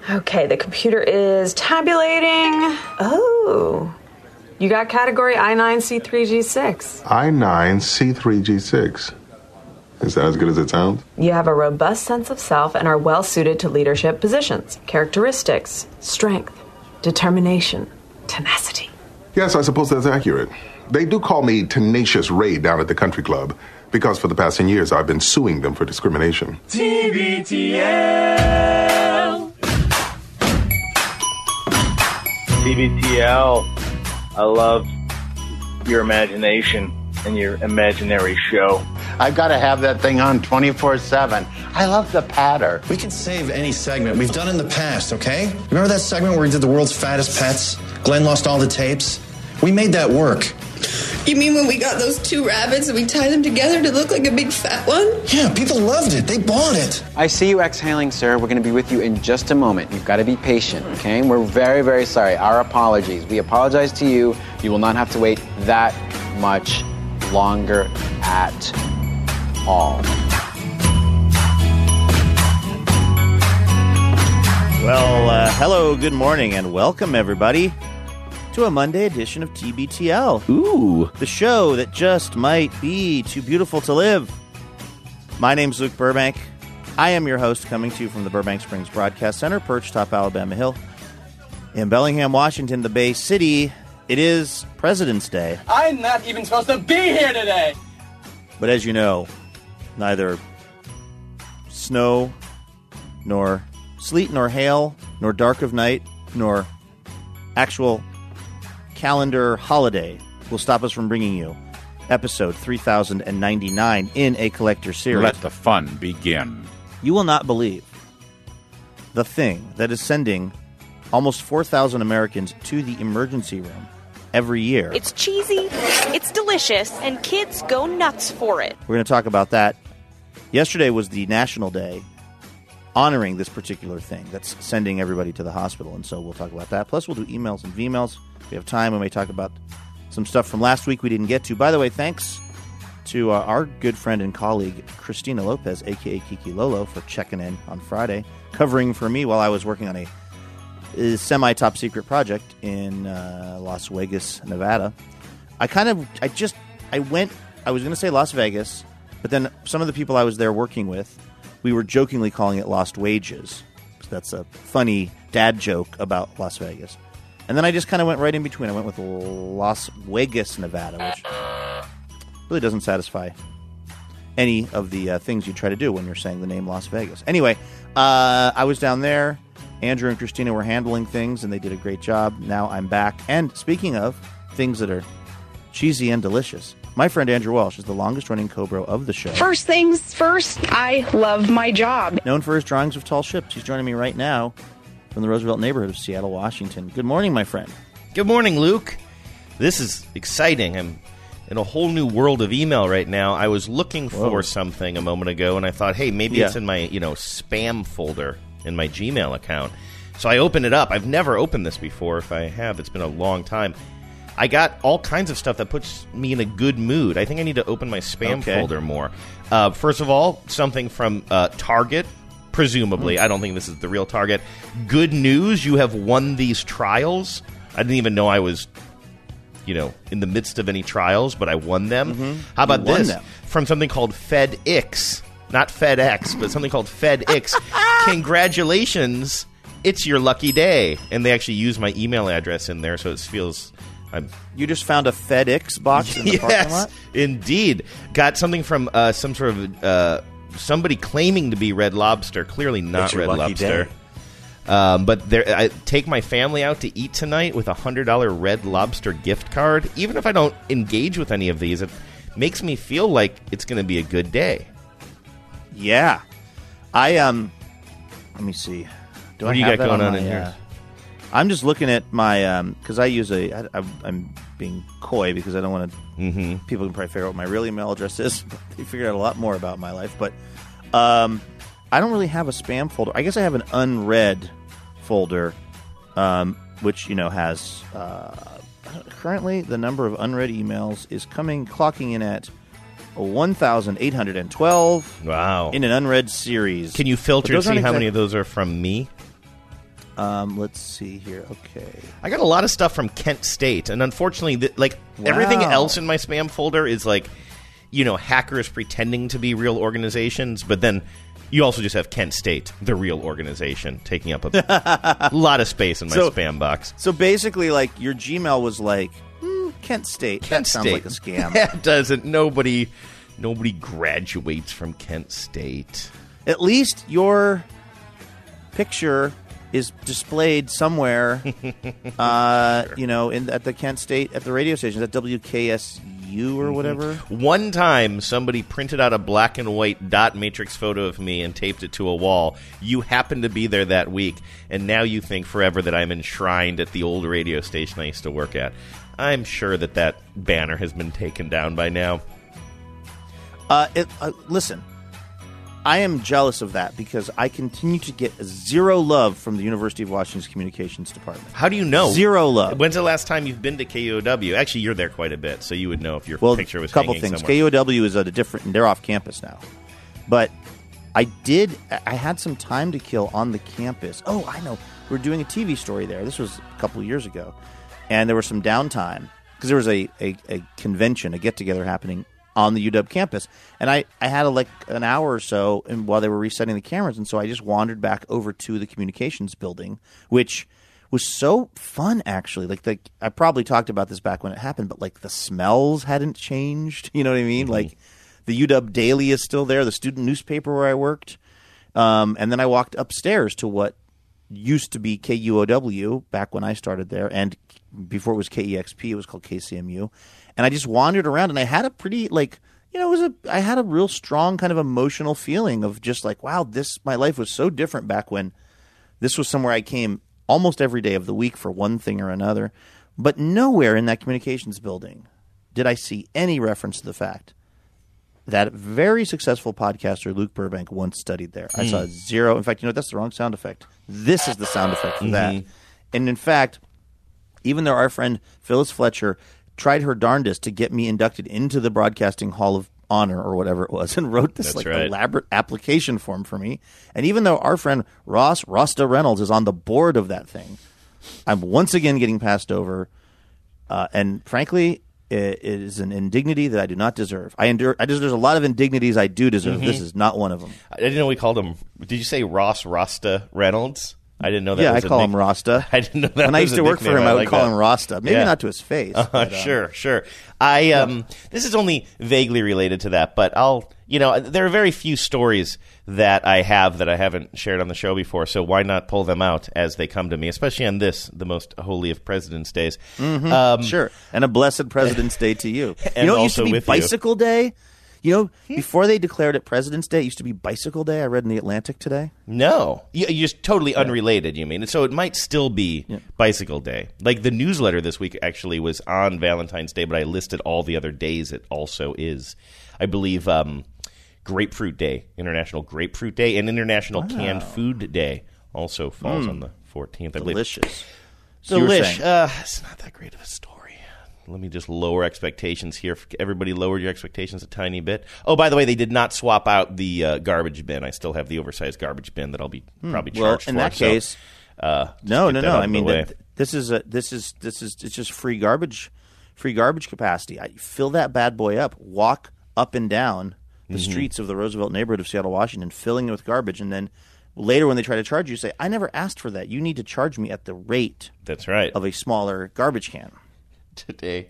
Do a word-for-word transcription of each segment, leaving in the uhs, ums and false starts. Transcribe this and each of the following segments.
Okay, the computer is tabulating. Oh, you got category I nine C three G six. I nine C three G six. Is that as good as it sounds? You have a robust sense of self and are well suited to leadership positions. Characteristics: strength, determination, tenacity. Yes, I suppose that's accurate. They do call me Tenacious Ray down at the country club because for the past ten years I've been suing them for discrimination. T B T L. T B T L. I love your imagination and your imaginary show. I've got to have that thing on twenty-four seven. I love the patter. We can save any segment. We've done in the past, okay? Remember that segment where we did the world's fattest pets? Glenn lost all the tapes? We made that work. You mean when we got those two rabbits and we tied them together to look like a big fat one? Yeah, people loved it. They bought it. I see you exhaling, sir. We're going to be with you in just a moment. You've got to be patient, okay? We're very, very sorry. Our apologies. We apologize to you. You will not have to wait that much longer at all. Well, uh, hello, good morning, and welcome, everybody, to a Monday edition of T B T L. Ooh, the show that just might be too beautiful to live. My name's Luke Burbank. I am your host, coming to you from the Burbank Springs Broadcast Center, perched top Alabama Hill. In Bellingham, Washington, the Bay City, it is President's Day. I'm not even supposed to be here today. But as you know, neither snow, nor sleet, nor hail, nor dark of night, nor actual calendar holiday will stop us from bringing you episode three thousand ninety-nine in a collector series. Let the fun begin. You will not believe the thing that is sending almost four thousand Americans to the emergency room every year. It's cheesy, it's delicious, and kids go nuts for it. We're going to talk about that. Yesterday was the National Day honoring this particular thing that's sending everybody to the hospital, and so we'll talk about that. Plus, we'll do emails and V-mails. If we have time, we may talk about some stuff from last week we didn't get to. By the way, thanks to uh, our good friend and colleague, Christina Lopez, a k a. Kiki Lolo, for checking in on Friday, covering for me while I was working on a, a semi-top secret project in uh, Las Vegas, Nevada. I kind of, I just, I went, I was going to say Las Vegas, but then some of the people I was there working with, we were jokingly calling it Lost Wages. That's a funny dad joke about Las Vegas. And then I just kind of went right in between. I went with Las Vegas, Nevada, which really doesn't satisfy any of the uh, things you try to do when you're saying the name Las Vegas. Anyway, uh, I was down there. Andrew and Christina were handling things, and they did a great job. Now I'm back. And speaking of things that are cheesy and delicious, my friend Andrew Walsh is the longest-running co-bro of the show. First things first, I love my job. Known for his drawings of tall ships, he's joining me right now from the Roosevelt neighborhood of Seattle, Washington. Good morning, my friend. Good morning, Luke. This is exciting. I'm in a whole new world of email right now. I was looking Whoa. for something a moment ago, and I thought, hey, maybe yeah. it's in my, you know, spam folder in my Gmail account. So I opened it up. I've never opened this before. If I have, it's been a long time. I got all kinds of stuff that puts me in a good mood. I think I need to open my spam okay. folder more. Uh, first of all, something from uh, Target, presumably. Mm. I don't think this is the real Target. Good news, you have won these trials. I didn't even know I was, you know, in the midst of any trials, but I won them. Mm-hmm. How about you this? Them. From something called FedEx. Not FedEx, but something called FedEx. Congratulations, it's your lucky day. And they actually use my email address in there, so it feels... I'm, you just found a FedEx box in the yes, parking lot? Indeed. Got something from uh, some sort of uh, somebody claiming to be Red Lobster. Clearly not Red Lobster. Um, but there, I take my family out to eat tonight with a one hundred dollars Red Lobster gift card. Even if I don't engage with any of these, it makes me feel like it's going to be a good day. Yeah. I, um, let me see. Do what I do you have got going on, on my, in here? Uh, I'm just looking at my, um, because I use a, I, I'm being coy because I don't want to, mm-hmm. people can probably figure out what my real email address is. But they figured out a lot more about my life. But um, I don't really have a spam folder. I guess I have an unread folder, um, which, you know, has, uh, currently the number of unread emails is coming, clocking in at one thousand eight hundred twelve. Wow. In an unread series. Can you filter to see how exact- many of those are from me? Um, let's see here. Okay. I got a lot of stuff from Kent State, and unfortunately, the, like Wow. everything else in my spam folder is like, you know, hackers pretending to be real organizations, but then you also just have Kent State, the real organization, taking up a lot of space in my So- spam box. So basically, like, your Gmail was like, hmm, Kent State. Kent that sounds State. like a scam. That doesn't. Nobody, nobody graduates from Kent State. At least your picture is displayed somewhere, uh, you know, in at the Kent State, at the radio station, at W K S U or whatever. One time, somebody printed out a black and white dot matrix photo of me and taped it to a wall. You happened to be there that week, and now you think forever that I'm enshrined at the old radio station I used to work at. I'm sure that that banner has been taken down by now. Uh, it, uh, listen, I am jealous of that because I continue to get zero love from the University of Washington's communications department. How do you know? Zero love. When's the last time you've been to K U O W? Actually, you're there quite a bit, so you would know if your Well, picture was a couple hanging things. somewhere. K U O W is at a different. They're off campus now, but I did. I had some time to kill on the campus. Oh, I know. We were doing a T V story there. This was a couple of years ago, and there was some downtime because there was a, a, a convention, a get together happening on the U W campus, and I, I had a, like an hour or so, and while they were resetting the cameras, and so I just wandered back over to the communications building, which was so fun actually. Like the, I probably talked about this back when it happened, but like the smells hadn't changed. You know what I mean? Mm-hmm. Like the U W Daily is still there, the student newspaper where I worked, um, and then I walked upstairs to what used to be K U O W back when I started there, and before it was K E X P, it was called K C M U. And I just wandered around, and I had a pretty, like, you know, it was a, I had a real strong kind of emotional feeling of just like, wow, this, my life was so different back when this was somewhere I came almost every day of the week for one thing or another. But nowhere in that communications building did I see any reference to the fact that very successful podcaster Luke Burbank once studied there. I Mm. saw zero. In fact, you know, that's the wrong sound effect. This is the sound effect for Mhm. that. And in fact, even though our friend Phyllis Fletcher tried her darndest to get me inducted into the Broadcasting Hall of Honor or whatever it was, and wrote this That's like right. elaborate application form for me. And even though our friend Ross Rasta Reynolds is on the board of that thing, I'm once again getting passed over. Uh, and frankly, it, it is an indignity that I do not deserve. I endure. I just, there's a lot of indignities I do deserve. Mhm. This is not one of them. I didn't know we called him. Did you say Ross Rasta Reynolds? I didn't know that. Yeah, was I a call nick- him Rasta. I didn't know that. When I was used a to work for nickname. him, I would like call that. him Rasta. Maybe Yeah. not to his face. Uh, but, um, sure, sure. I um, this is only vaguely related to that, but I'll. You know, there are very few stories that I have that I haven't shared on the show before, so why not pull them out as they come to me, especially on this, the most holy of President's Days. Mhm. Um, sure. And a blessed President's Day to you. And You know, it used to also be with you. Bicycle Day. You know, before they declared it President's Day, it used to be Bicycle Day. I read in the Atlantic today. No, you, you're just totally unrelated. You mean? And so it might still be Bicycle Day. Like the newsletter this week actually was on Valentine's Day, but I listed all the other days it also is. I believe um, Grapefruit Day, International Grapefruit Day, and International Wow. Canned Food Day also falls Mm. on the fourteenth. I believe. Delicious. So you were Delish. saying- Uh, it's not that great of a story. Let me just lower expectations here. Everybody lowered your expectations a tiny bit. Oh, by the way, they did not swap out the uh, garbage bin. I still have the oversized garbage bin that I'll be Hmm. probably Well, charged in for. that so, case, uh, just no, get no, that no. out I of mean, the way. th- this is a this is this is it's just free garbage, free garbage capacity. I fill that bad boy up. Walk up and down the Mhm. streets of the Roosevelt neighborhood of Seattle, Washington, filling it with garbage, and then later when they try to charge you, say, "I never asked for that. You need to charge me at the rate." That's right. Of a smaller garbage can. Today.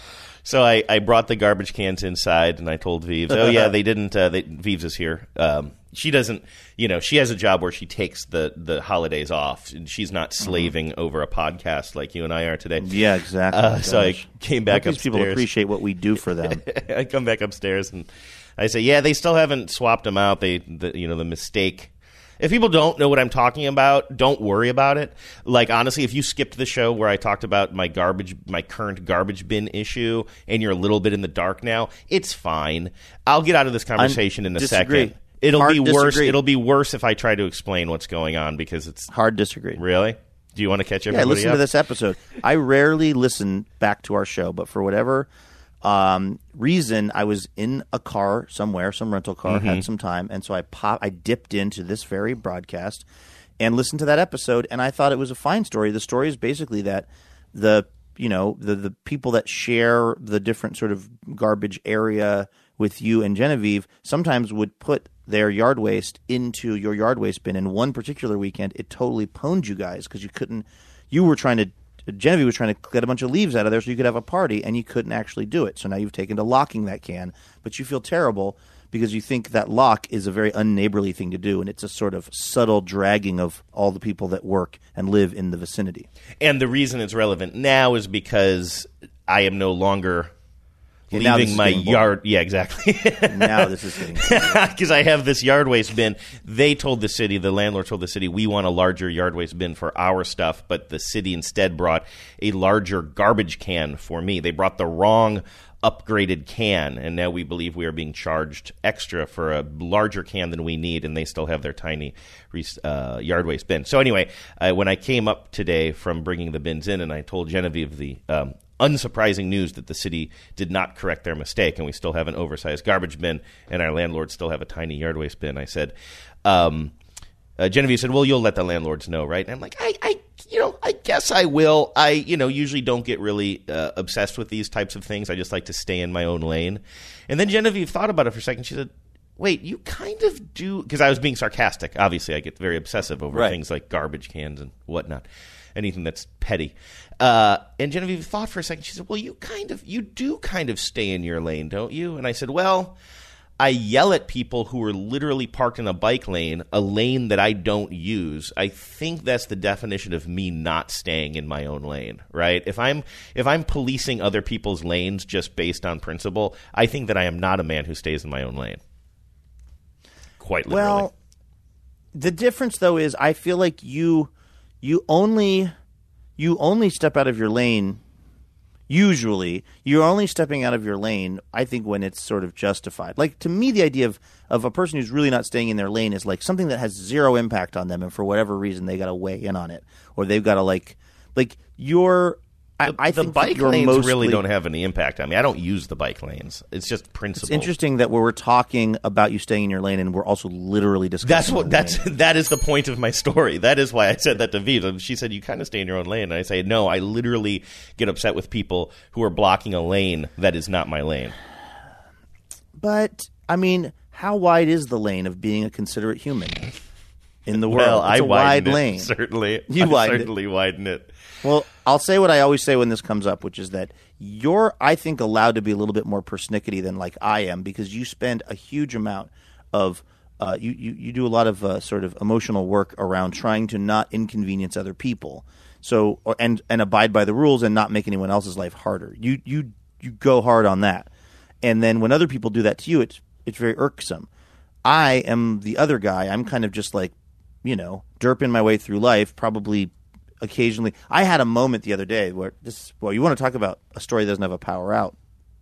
So I, I brought the garbage cans inside, and I told Vives, oh, yeah, they didn't uh, – they, Vives is here. Um, she doesn't – you know, she has a job where she takes the, the holidays off, and she's not slaving mm-hmm. over a podcast like you and I are today. Yeah, exactly. Uh, so I Gosh. came back Hope these upstairs. people appreciate what we do for them. I come back upstairs, and I say, yeah, they still haven't swapped them out. They, the, you know, the mistake – if people don't know what I'm talking about, don't worry about it. Like, honestly, if you skipped the show where I talked about my garbage, my current garbage bin issue, and you're a little bit in the dark now, it's fine. I'll get out of this conversation I'm in a disagree. second. It'll Hard be worse. disagree. It'll be worse if I try to explain what's going on because it's hard disagree. Really? Do you want to catch Yeah, everybody listen up? to this episode. I rarely listen back to our show, but for whatever um, reason, I was in a car somewhere, some rental car, Mhm. had some time, and so I pop, I dipped into this very broadcast, and listened to that episode, and I thought it was a fine story. The story is basically that the you know the the people that share the different sort of garbage area with you and Genevieve sometimes would put their yard waste into your yard waste bin. And one particular weekend, it totally pwned you guys because you couldn't. You were trying to. Genevieve was trying to get a bunch of leaves out of there so you could have a party, and you couldn't actually do it. So now you've taken to locking that can, but you feel terrible because you think that lock is a very unneighborly thing to do, and it's a sort of subtle dragging of all the people that work and live in the vicinity. And the reason it's relevant now is because I am no longer Okay, now this leaving is my getting yard. Yeah, exactly. Now this is getting because I have this yard waste bin. They told the city, the landlord told the city, we want a larger yard waste bin for our stuff, but the city instead brought a larger garbage can for me. They brought the wrong upgraded can, and now we believe we are being charged extra for a larger can than we need, and they still have their tiny uh, yard waste bin. So anyway, uh, when I came up today from bringing the bins in, and I told Genevieve the um, unsurprising news that the city did not correct their mistake, and we still have an oversized garbage bin, and our landlords still have a tiny yard waste bin, I said, um, uh, Genevieve said, well, you'll let the landlords know, right? And I'm like, I, I, you know, I guess I will. I, you know, usually don't get really uh, obsessed with these types of things. I just like to stay in my own lane. And then Genevieve thought about it for a second. She said, wait, you kind of do, because I was being sarcastic. Obviously, I get very obsessive over Right. things like garbage cans and whatnot. Anything that's petty. Uh, and Genevieve thought for a second. She said, well, you kind of, you do kind of stay in your lane, don't you? And I said, well, I yell at people who are literally parked in a bike lane, a lane that I don't use. I think that's the definition of me not staying in my own lane, right? If I'm if I'm policing other people's lanes just based on principle, I think that I am not a man who stays in my own lane. Quite literally. Well, the difference though is I feel like you you only you only step out of your lane. Usually, you're only stepping out of your lane, I think, when it's sort of justified. Like, to me, the idea of, of a person who's really not staying in their lane is like something that has zero impact on them, and for whatever reason, they got to weigh in on it. Or they've got to, like, like, you're... I, I the think bike you're lanes mostly, really don't have any impact on me. I don't use the bike lanes. It's just principle. It's interesting that we're talking about you staying in your lane, and we're also literally discussing. That's what. the That's lane. that is the point of my story. That is why I said that to Viv. She said you kind of stay in your own lane, and I say no. I literally get upset with people who are blocking a lane that is not my lane. But I mean, how wide is the lane of being a considerate human in the world? Well, it's I a wide widen it, lane. Certainly, You I widen it. certainly widen it. Well, I'll say what I always say when this comes up, which is that you're, I think, allowed to be a little bit more persnickety than like I am because you spend a huge amount of uh, you, you you do a lot of uh, sort of emotional work around trying to not inconvenience other people, so or, and and abide by the rules and not make anyone else's life harder. You you you go hard on that, and then when other people do that to you, it's it's very irksome. I am the other guy. I'm kind of just like, you know, derping my way through life, probably. Occasionally, I had a moment the other day where this. Well, you want to talk about a story that doesn't have a power out.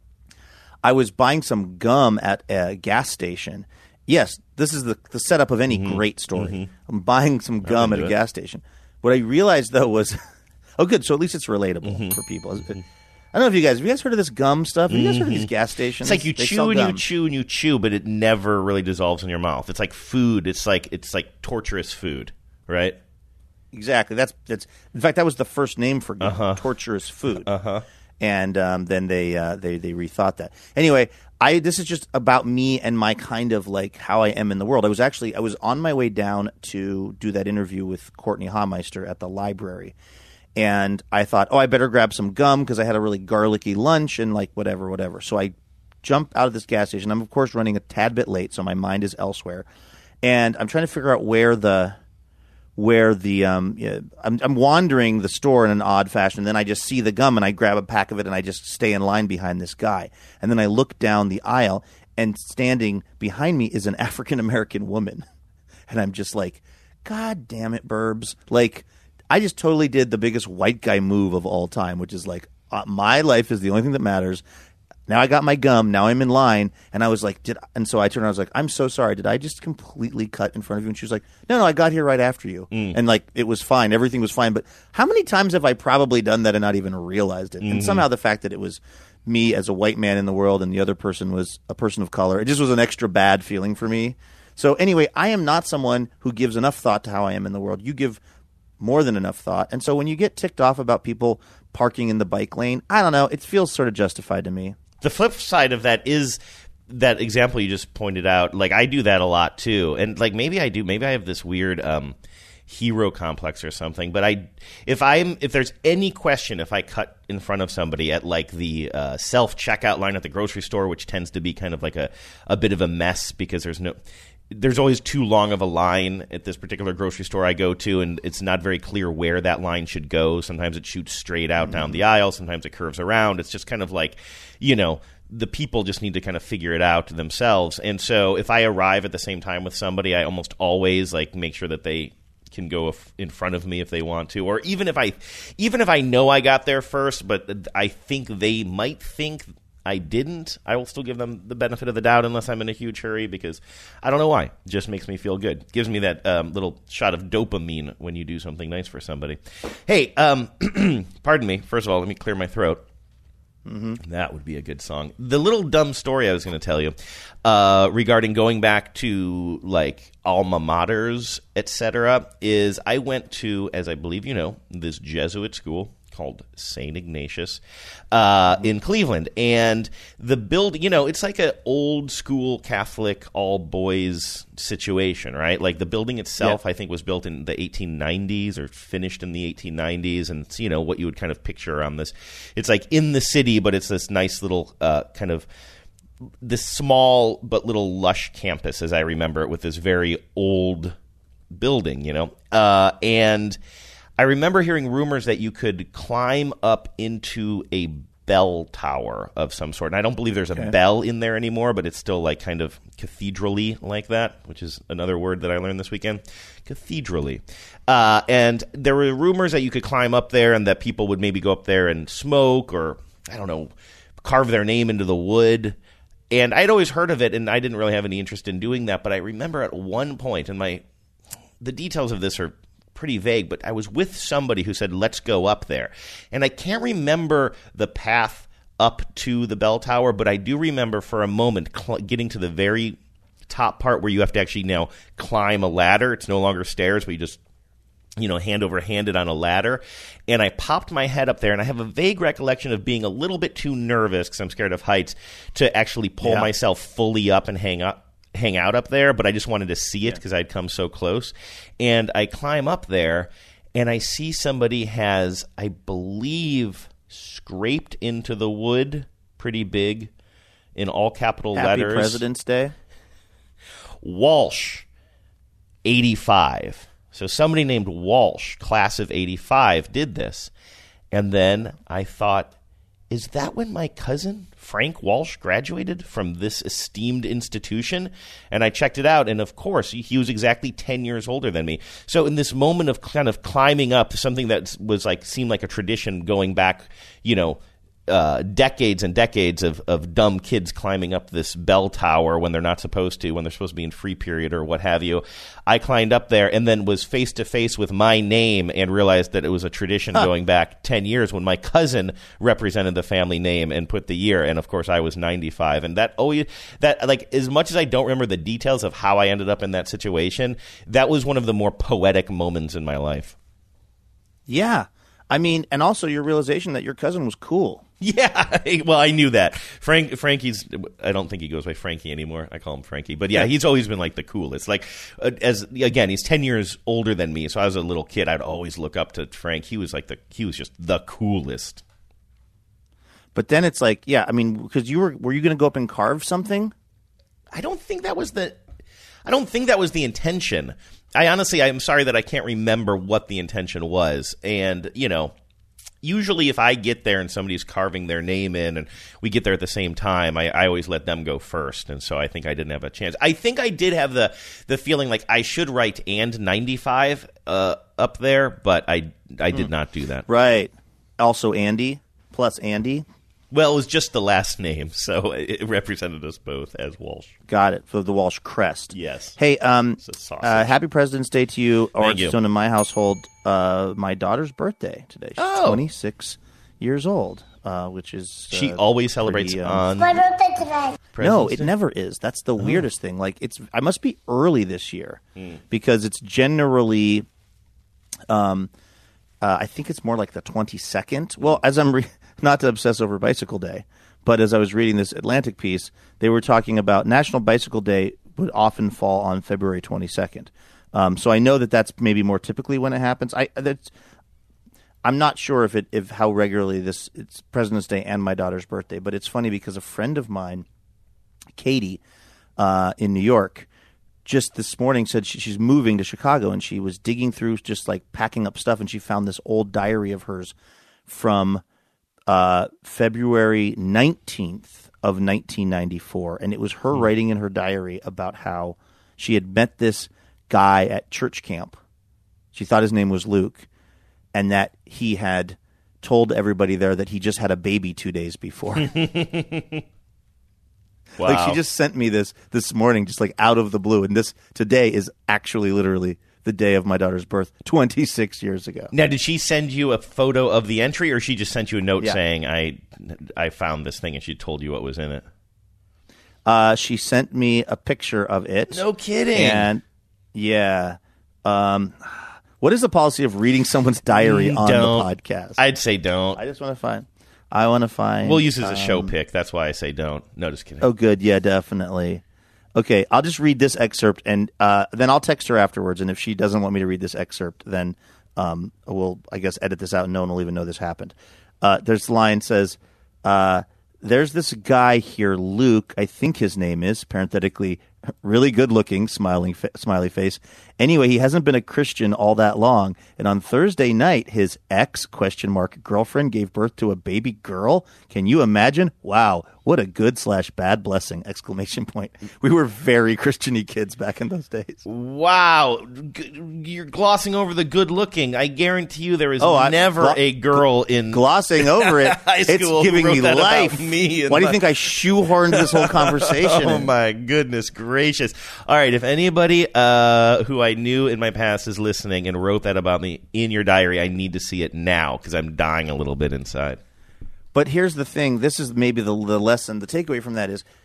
I was buying some gum at a gas station. Yes, this is the the setup of any Mm-hmm. great story. Mm-hmm. I'm buying some gum at a it. gas station. What I realized though was, oh, good. So at least it's relatable Mm-hmm. for people. I don't know if you guys have you guys heard of this gum stuff. Have you guys heard of these gas stations? It's like you They chew sell and you gum. chew and you chew, but it never really dissolves in your mouth. It's like food. It's like it's like torturous food, right? Exactly. That's that's. In fact, that was the first name for gum, Uh-huh. torturous food. Uh-huh. And um, then they uh, they they rethought that. Anyway, I this is just about me and my kind of like how I am in the world. I was actually I was on my way down to do that interview with Courtney Haumeister at the library, and I thought, oh, I better grab some gum because I had a really garlicky lunch and like whatever, whatever. So I jump out of this gas station. I'm of course running a tad bit late, so my mind is elsewhere, and I'm trying to figure out where the where the um, yeah, I'm, I'm wandering the store in an odd fashion. And then I just see the gum and I grab a pack of it and I just stay in line behind this guy. And then I look down the aisle and standing behind me is an African American woman, and I'm just like, God damn it, Burbs! Like I just totally did the biggest white guy move of all time, which is like uh, my life is the only thing that matters. Now I got my gum. Now I'm in line, and I was like, "Did?" And so I turned. around, I was like, "I'm so sorry. Did I just completely cut in front of you?" And she was like, "No, no, I got here right after you." Mm. And like, it was fine. Everything was fine. But how many times have I probably done that and not even realized it? Mm-hmm. And somehow the fact that it was me as a white man in the world, and the other person was a person of color, it just was an extra bad feeling for me. So anyway, I am not someone who gives enough thought to how I am in the world. You give more than enough thought. And so when you get ticked off about people parking in the bike lane, I don't know, it feels sort of justified to me. The flip side of that is that example you just pointed out. Like, I do that a lot too. And like, maybe I do, maybe I have this weird um, hero complex or something. But I, if I'm, if there's any question, if I cut in front of somebody at like the uh, self-checkout line at the grocery store, which tends to be kind of like a, a bit of a mess because there's no... There's always too long of a line at this particular grocery store I go to, and it's not very clear where that line should go. Sometimes it shoots straight out mm-hmm. down the aisle. Sometimes it curves around. It's just kind of like, you know, the people just need to kind of figure it out themselves. And so if I arrive at the same time with somebody, I almost always like make sure that they can go in front of me if they want to, or even if I, even if I know I got there first, but I think they might think I didn't, I will still give them the benefit of the doubt unless I'm in a huge hurry, because I don't know why. It just makes me feel good. Gives me that um, little shot of dopamine when you do something nice for somebody. Hey, um, pardon me. First of all, let me clear my throat. Mm-hmm. That would be a good song. The little dumb story I was going to tell you uh, regarding going back to like alma maters, et cetera, is I went to, as I believe you know, this Jesuit school called Saint Ignatius uh, in Cleveland. And the build, you know, it's like an old school Catholic all boys situation, right? Like the building itself, yeah. I think was built in the eighteen nineties or finished in the eighteen nineties. And it's, you know, what you would kind of picture on this. It's like in the city, but it's this nice little uh, kind of this small but little lush campus, as I remember it, with this very old building, you know, uh, and I remember hearing rumors that you could climb up into a bell tower of some sort. And I don't believe there's a okay. bell in there anymore, but it's still like kind of cathedral-y like that, which is another word that I learned this weekend. Cathedral-y. Uh, and there were rumors that you could climb up there and that people would maybe go up there and smoke or, I don't know, carve their name into the wood. And I'd always heard of it, and I didn't really have any interest in doing that. But I remember at one point, and my the details of this are pretty vague, but I was with somebody who said, let's go up there. And I can't remember the path up to the bell tower, but I do remember for a moment cl- getting to the very top part where you have to actually now climb a ladder. It's no longer stairs, but you just, you know, hand over handed on a ladder. And I popped my head up there, and I have a vague recollection of being a little bit too nervous because I'm scared of heights to actually pull yeah. myself fully up and hang up. hang out up there, but I just wanted to see it because I'd come so close. And I climb up there, and I see somebody has, I believe, scraped into the wood pretty big in all capital Happy letters. Happy President's Day. Walsh, eighty-five. So somebody named Walsh, class of eighty-five, did this. And then I thought, is that when my cousin Frank Walsh graduated from this esteemed institution? And I checked it out, and of course, he was exactly ten years older than me. So in this moment of kind of climbing up to something that was like seemed like a tradition going back, you know, uh, decades and decades of, of dumb kids climbing up this bell tower when they're not supposed to, when they're supposed to be in free period or what have you. I climbed up there and then was face to face with my name and realized that it was a tradition huh. going back ten years when my cousin represented the family name and put the year. And of course I was ninety-five. And that, oh, that like, as much as I don't remember the details of how I ended up in that situation, that was one of the more poetic moments in my life. Yeah. I mean, and also your realization that your cousin was cool. Yeah, well, I knew that. Frank, Frankie's, I don't think he goes by Frankie anymore. I call him Frankie. But yeah, yeah. he's always been like the coolest. Like, uh, as again, he's ten years older than me. So I was a little kid. I'd always look up to Frank. He was like the, he was just the coolest. But then it's like, yeah, I mean, because you were, were you going to go up and carve something? I don't think that was the, I don't think that was the intention. I honestly, I'm sorry that I can't remember what the intention was. And, you know, usually if I get there and somebody's carving their name in and we get there at the same time, I, I always let them go first. And so I think I didn't have a chance. I think I did have the, the feeling like I should write and ninety-five uh, up there, but I, I did mm. not do that. Right. Also Andy plus Andy. Well, it was just the last name, so it represented us both as Walsh. Got it, for the Walsh crest. Yes. Hey, um, uh, happy President's Day to you. Or Thank you. So in my household, uh, my daughter's birthday today. She's oh. twenty-six years old. uh, which is uh, she always celebrates pretty, um, on My birthday today. No, President's it Day? never is. That's the Oh. weirdest thing. Like it's, I must be early this year Mm. because it's generally, um, uh, I think it's more like the twenty-second. Well, as I'm re- not to obsess over Bicycle Day, but as I was reading this Atlantic piece, they were talking about National Bicycle Day would often fall on February twenty-second. Um, so I know that that's maybe more typically when it happens. I that's. I'm not sure if it if how regularly this it's President's Day and my daughter's birthday, but it's funny because a friend of mine, Katie, uh, in New York, just this morning said she, she's moving to Chicago and she was digging through just like packing up stuff and she found this old diary of hers from uh, February nineteenth of nineteen ninety-four, and it was her writing in her diary about how she had met this guy at church camp. She thought his name was Luke. And that he had told everybody there that he just had a baby two days before. Wow. Like she just sent me this this morning, just like out of the blue. And this today is actually literally the day of my daughter's birth, twenty-six years ago. Now, did she send you a photo of the entry, or she just sent you a note Yeah. saying, I I found this thing, and she told you what was in it? Uh, she sent me a picture of it. No kidding. And yeah. Um, what is the policy of reading someone's diary on Don't. the podcast? I'd say don't. I just want to find. I want to find. We'll use it as a show um, pick. That's why I say don't. No, just kidding. Oh, good. Yeah, definitely. Okay, I'll just read this excerpt, and uh, then I'll text her afterwards. And if she doesn't want me to read this excerpt, then um, we'll, I guess, edit this out, and no one will even know this happened. Uh, there's the line says, uh, "There's this guy here, Luke. I think his name is parenthetically really good looking, smiling fa- smiley face. Anyway, he hasn't been a Christian all that long, and on Thursday night, his ex question mark girlfriend gave birth to a baby girl. Can you imagine? Wow, what a good slash bad blessing! Exclamation point. We were very Christian-y kids back in those days. Wow, G- you're glossing over the good looking. I guarantee you, there is Oh, I- never glo- a girl in Glossing over it, high school it's giving who wrote me that about life. me and Why do you my- think I shoehorned this whole conversation? Oh in? my goodness gracious! All right, if anybody uh, who I knew in my past is listening and wrote that about me in your diary, I need to see it now because I'm dying a little bit inside. But here's the thing. This is maybe the, the lesson. The takeaway from that is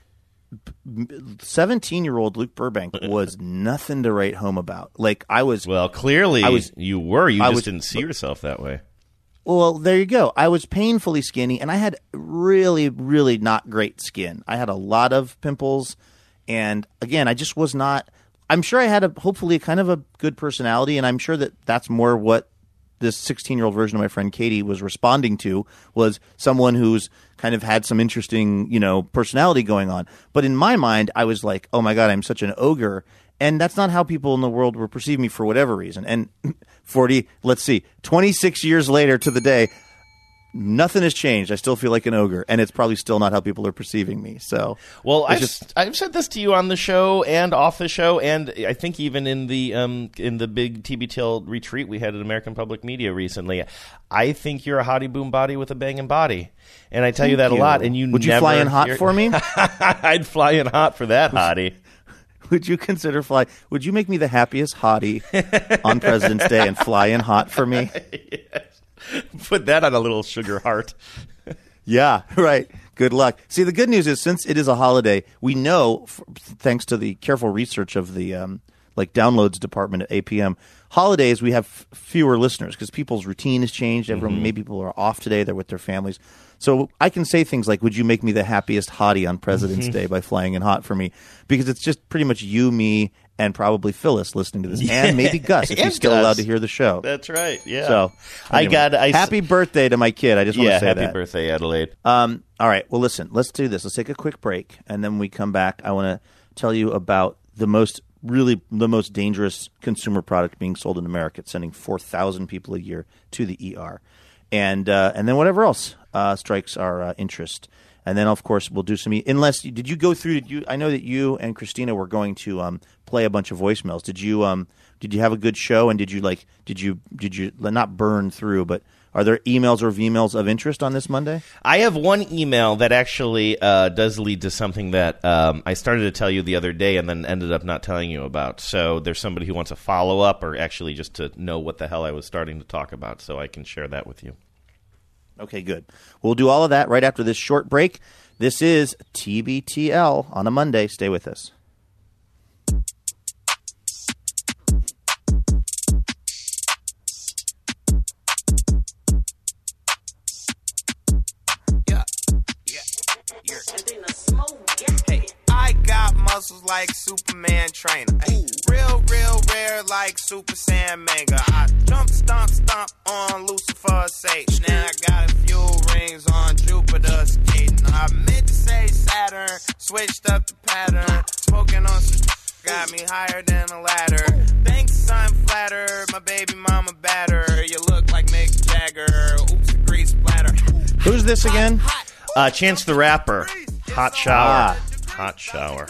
seventeen-year-old Luke Burbank was nothing to write home about. Like, I was... Well, clearly I was, you were. You I just was, didn't see yourself that way. Well, there you go. I was painfully skinny, and I had really, really not great skin. I had a lot of pimples, and again, I just was not... I'm sure I had a hopefully kind of a good personality, and I'm sure that that's more what this sixteen-year-old version of my friend Katie was responding to, was someone who's kind of had some interesting, you know, personality going on. But in my mind, I was like, oh my God, I'm such an ogre. And that's not how people in the world were perceiving me for whatever reason. And forty, let's see, twenty-six years later to the day, nothing has changed. I still feel like an ogre, and it's probably still not how people are perceiving me. So, well, it's I've just, I've said this to you on the show and off the show, and I think even in the um in the big T B T L retreat we had at American Public Media recently. I think you're a hottie boom body with a banging body, and I tell you that Thank a lot. you. And you Would you never, fly in hot you're- for me? I'd fly in hot for that hottie. Would you consider fly? Would you make me the happiest hottie on President's Day and fly in hot for me? Yes. Put that on a little sugar heart. Yeah, right. Good luck. See, the good news is since it is a holiday, we know, f- thanks to the careful research of the um, like downloads department at A P M, holidays we have f- fewer listeners because people's routine has changed. Everyone, Mm-hmm. maybe people are off today; they're with their families. So I can say things like, "Would you make me the happiest hottie on President's Mm-hmm. Day by flying in hot for me?" Because it's just pretty much you, me, and probably Phyllis listening to this, Yeah. and maybe Gus if And he's still Gus. allowed to hear the show. That's right. Yeah. So I anyway, got. I, happy birthday to my kid. I just want yeah. to say Happy that. birthday, Adelaide. Um, all right. Well, listen, let's do this. Let's take a quick break. And then when we come back, I want to tell you about the most, really, the most dangerous consumer product being sold in America. It's sending four thousand people a year to the E R. And uh, and then whatever else uh, strikes our uh, interest. And then, of course, we'll do some. E- unless did you go through? Did you? I know that you and Christina were going to um, play a bunch of voicemails. Did you? Um, did you have a good show? And did you like? Did you? Did you not burn through? But are there emails or V-mails of interest on this Monday? I have one email that actually uh, does lead to something that um, I started to tell you the other day and then ended up not telling you about. So there's somebody who wants a follow-up or actually just to know what the hell I was starting to talk about, so I can share that with you. Okay, good. We'll do all of that right after this short break. This is T B T L on a Monday. Stay with us. Hey, I got muscles like Superman trainer. Ay, real, real rare like Super Saiyan Mega. I jump, stomp, stomp on Lucifer's Satan. Now I got a few rings on Jupiter skating. I meant to say Saturn, switched up the pattern. Smoking on some got me higher than a ladder. Thanks, I'm flattered. My baby mama batter. You look like Mick Jagger. Oops, a grease splatter. Who's this again? Uh, Chance the Rapper. Hot shower. Ah. Hot shower.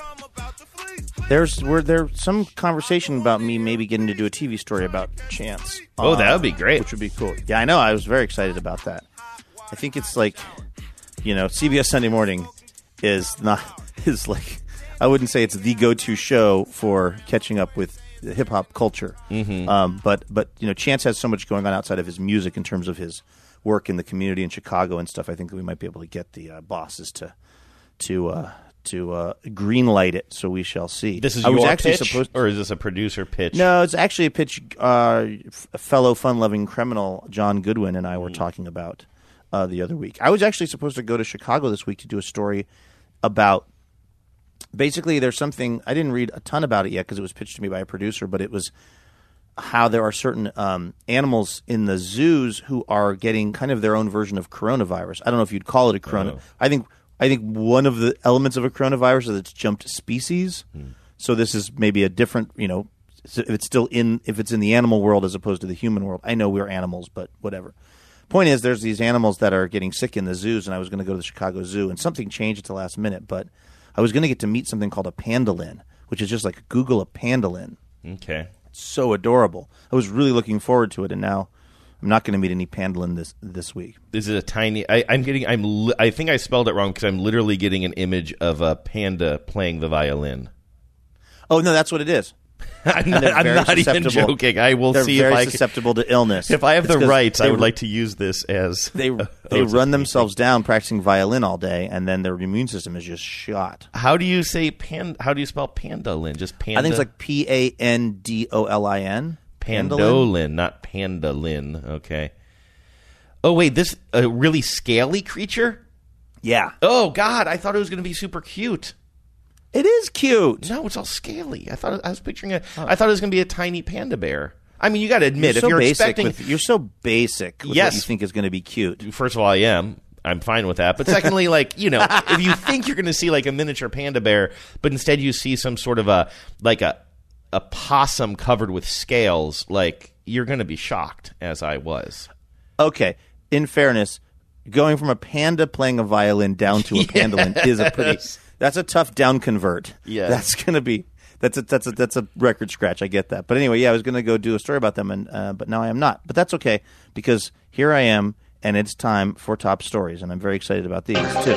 There's were there some conversation about me maybe getting to do a T V story about Chance. Oh, uh, that would be great. Which would be cool. Yeah, I know. I was very excited about that. I think it's like, you know, C B S Sunday Morning is not is like, I wouldn't say it's the go-to show for catching up with hip hop culture. Mm-hmm. Um, but but you know, Chance has so much going on outside of his music in terms of his work in the community in Chicago and stuff. I think that we might be able to get the uh, bosses to to. Uh, to uh, greenlight it, so we shall see. This is I your was actually pitch, supposed or is this a producer pitch? No, it's actually a pitch uh, a fellow fun-loving criminal John Goodwin and I were mm. talking about uh, the other week. I was actually supposed to go to Chicago this week to do a story about, basically there's something, I didn't read a ton about it yet because it was pitched to me by a producer, but it was how there are certain um, animals in the zoos who are getting kind of their own version of coronavirus. I don't know if you'd call it a corona. Oh. I think I think one of the elements of a coronavirus is that it's jumped species. Hmm. So this is maybe a different, you know, if it's still in, if it's in the animal world as opposed to the human world. I know we're animals, but whatever. Point is, there's these animals that are getting sick in the zoos, and I was going to go to the Chicago Zoo, and something changed at the last minute, but I was going to get to meet something called a pandolin, which is just like Google a pandolin. Okay. It's so adorable. I was really looking forward to it, and now I'm not going to meet any pandolin this this week. Is it a tiny? I, I'm getting. I'm. Li- I think I spelled it wrong because I'm literally getting an image of a panda playing the violin. Oh no, that's what it is. I'm not, I'm not even joking. I will they're see very if I susceptible to illness. If I have it's the rights, I would re- like to use this as they a, they oh, run themselves down practicing violin all day, and then their immune system is just shot. How do you say pan? How do you spell pandolin? Just panda. I think it's like P A N D O L I N. Pandolin, not pandolin. Okay. Oh, wait, this a really scaly creature? Yeah. Oh, God, I thought it was going to be super cute. It is cute. No, it's all scaly. I thought I was picturing a. Oh. I thought it was going to be a tiny panda bear. I mean, you got to admit, you're if so you're basic expecting, with, you're so basic. With yes, what you think is going to be cute. First of all, I am. I'm fine with that. But secondly, like you know, if you think you're going to see like a miniature panda bear, but instead you see some sort of a like a a possum covered with scales, like you're going to be shocked, as I was. Okay. In fairness, going from a panda playing a violin down to a pandolin yes. is a pretty. That's a tough down convert. Yeah, that's gonna be. That's a that's a that's a record scratch. I get that. But anyway, yeah, I was gonna go do a story about them, and uh, but now I am not. But that's okay because here I am, and it's time for top stories, and I'm very excited about these too.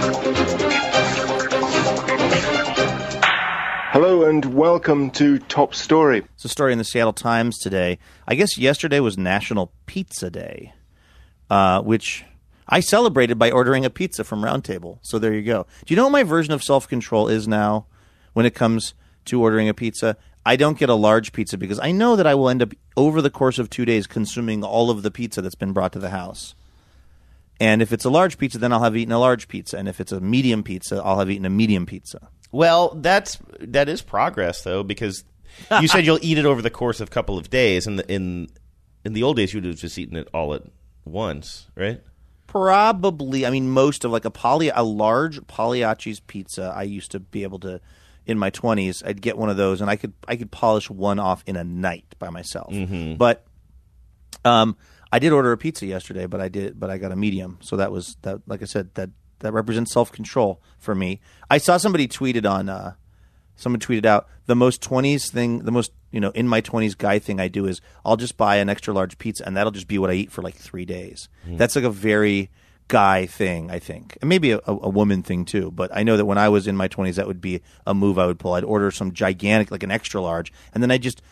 Hello and welcome to Top Story. It's a story in the Seattle Times today. I guess yesterday was National Pizza Day. Uh, which I celebrated by ordering a pizza from Round Table. So there you go. Do you know what my version of self-control is now when it comes to ordering a pizza? I don't get a large pizza because I know that I will end up, over the course of two days, consuming all of the pizza that's been brought to the house. And if it's a large pizza, then I'll have eaten a large pizza. And if it's a medium pizza, I'll have eaten a medium pizza. Well, that's that is progress, though, because you said you'll eat it over the course of a couple of days. And in, in, in the old days, you would have just eaten it all at once, right? Probably. I mean, most of like a poly, a large Pagliacci's pizza. I used to be able to, in my twenties, I'd get one of those, and I could I could polish one off in a night by myself. Mm-hmm. But, um, I did order a pizza yesterday, but I did, but I got a medium. So that was that. Like I said, that that represents self control for me. I saw somebody tweeted on. Uh, Someone tweeted out, the most twenties thing, the most, you know, in my twenties guy thing I do is I'll just buy an extra large pizza and that'll just be what I eat for like three days. Mm. That's like a very guy thing, I think. And maybe a, a woman thing too. But I know that when I was in my twenties, that would be a move I would pull. I'd order some gigantic, like an extra large, and then I just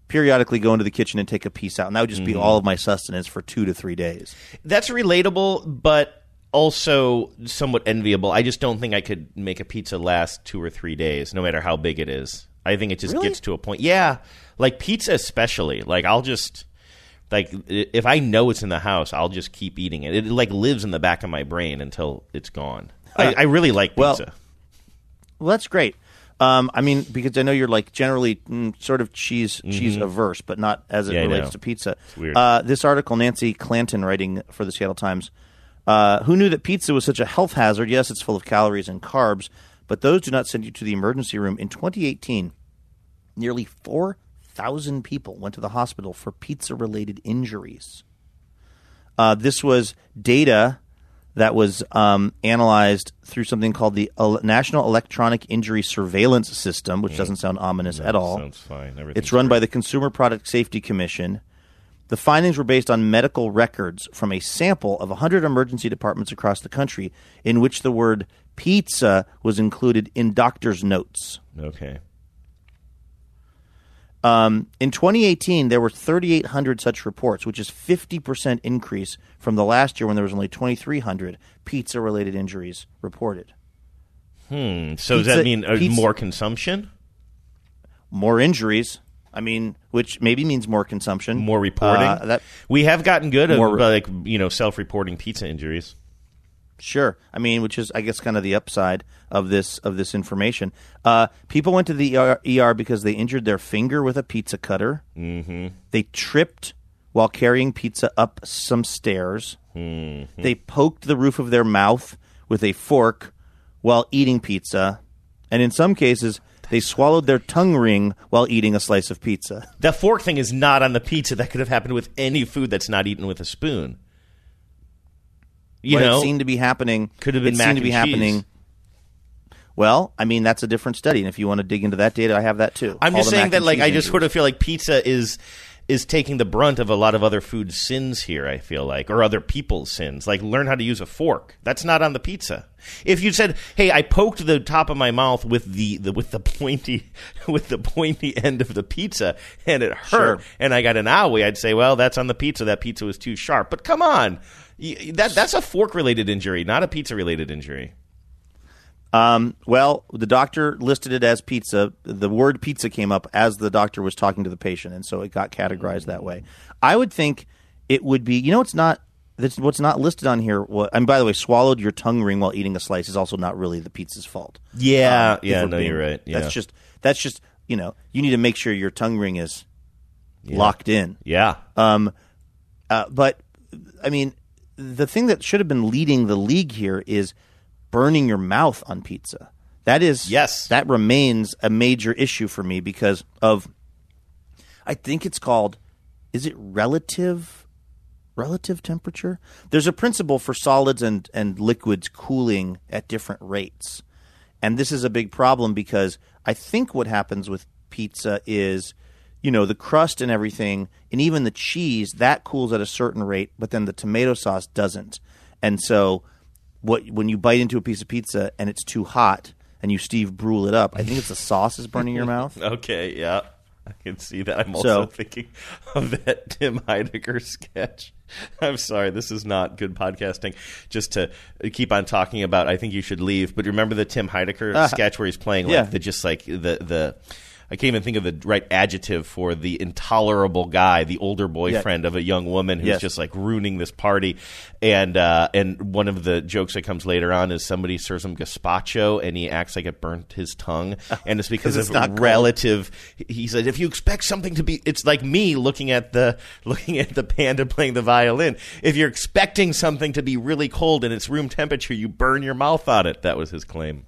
periodically go into the kitchen and take a piece out, and that would just be Mhm. all of my sustenance for two to three days. That's relatable, but also somewhat enviable. I just don't think I could make a pizza last two or three days, no matter how big it is. I think it just Really? gets to a point. Yeah, like pizza especially. Like I'll just like i- if I know it's in the house, I'll just keep eating it. It like lives in the back of my brain until it's gone. I, I really like Well- pizza. Well, that's great. Um, I mean, because I know you're like generally mm, sort of cheese cheese Mhm. averse, but not as it Yeah, I relates know. to pizza. It's weird. Uh, this article, Nancy Clanton, writing for the Seattle Times, uh, who knew that pizza was such a health hazard? Yes, it's full of calories and carbs, but those do not send you to the emergency room. In twenty eighteen, nearly four thousand people went to the hospital for pizza-related injuries. Uh, this was data that was um, analyzed through something called the El- National Electronic Injury Surveillance System, which doesn't sound ominous No, at all. sounds fine. Everything's It's run by the Consumer Product Safety Commission. The findings were based on medical records from a sample of one hundred emergency departments across the country in which the word pizza was included in doctors' notes. Okay. Um, in twenty eighteen, there were thirty-eight hundred such reports, which is fifty percent increase from the last year when there was only twenty-three hundred pizza-related injuries reported. Hmm. So does Pizza- that mean uh, pizza- more consumption? More injuries. I mean, which maybe means more consumption. More reporting? Uh, that We have gotten good at More re- like you know self-reporting pizza injuries. Sure. I mean, which is, I guess, kind of the upside of this of this information. Uh, people went to the E R, E R because they injured their finger with a pizza cutter. Mm-hmm. They tripped while carrying pizza up some stairs. Mm-hmm. They poked the roof of their mouth with a fork while eating pizza. And in some cases, they swallowed their tongue ring while eating a slice of pizza. The fork thing is not on the pizza. That could have happened with any food that's not eaten with a spoon. You But know, it seemed to be happening. Could have been it mac seemed to be and cheese. happening. Well, I mean, that's a different study, and if you want to dig into that data, I have that too. I'm All just the saying mac that, and like, cheese I just injuries. sort of feel like pizza is is taking the brunt of a lot of other food sins here. I feel like, or other people's sins. Like, learn how to use a fork. That's not on the pizza. If you said, "Hey, I poked the top of my mouth with the, the with the pointy with the pointy end of the pizza and it hurt," Sure. and I got an owie, I'd say, "Well, that's on the pizza. That pizza was too sharp." But come on, Y- that that's a fork related injury, not a pizza related injury. Um, well, the doctor listed it as pizza. The word pizza came up as the doctor was talking to the patient, and so it got categorized that way. I would think it would be, you know, it's not, that's what's not listed on here. What, and by the way, swallowed your tongue ring while eating a slice is also not really the pizza's fault. Yeah, Um, if yeah, we're no, you're right. Yeah. That's just, that's just, you know, you need to make sure your tongue ring is locked in. Yeah. Um, uh, but, I mean, the thing that should have been leading the league here is burning your mouth on pizza. That is, yes, that remains a major issue for me because of, I think it's called, is it relative, relative temperature? There's a principle for solids and, and liquids cooling at different rates. And this is a big problem because I think what happens with pizza is, you know, the crust and everything, and even the cheese, that cools at a certain rate, but then the tomato sauce doesn't. And so what when you bite into a piece of pizza and it's too hot and you Steve Brule it up, I think it's the sauce is burning your mouth. Okay, yeah. I can see that. I'm also So- thinking of that Tim Heidecker sketch. I'm sorry, this is not good podcasting. Just to keep on talking about, I think you should leave. But remember the Tim Heidecker Uh, sketch where he's playing like yeah. the just like the the. I can't even think of the right adjective for the intolerable guy, the older boyfriend of a young woman who's Yes. just like ruining this party. And uh, and one of the jokes that comes later on is somebody serves him gazpacho and he acts like it burnt his tongue. And it's because 'Cause it's of not cold. relative. He said, if you expect something to be, it's like me looking at the looking at the panda playing the violin. If you're expecting something to be really cold and it's room temperature, you burn your mouth on it. That was his claim.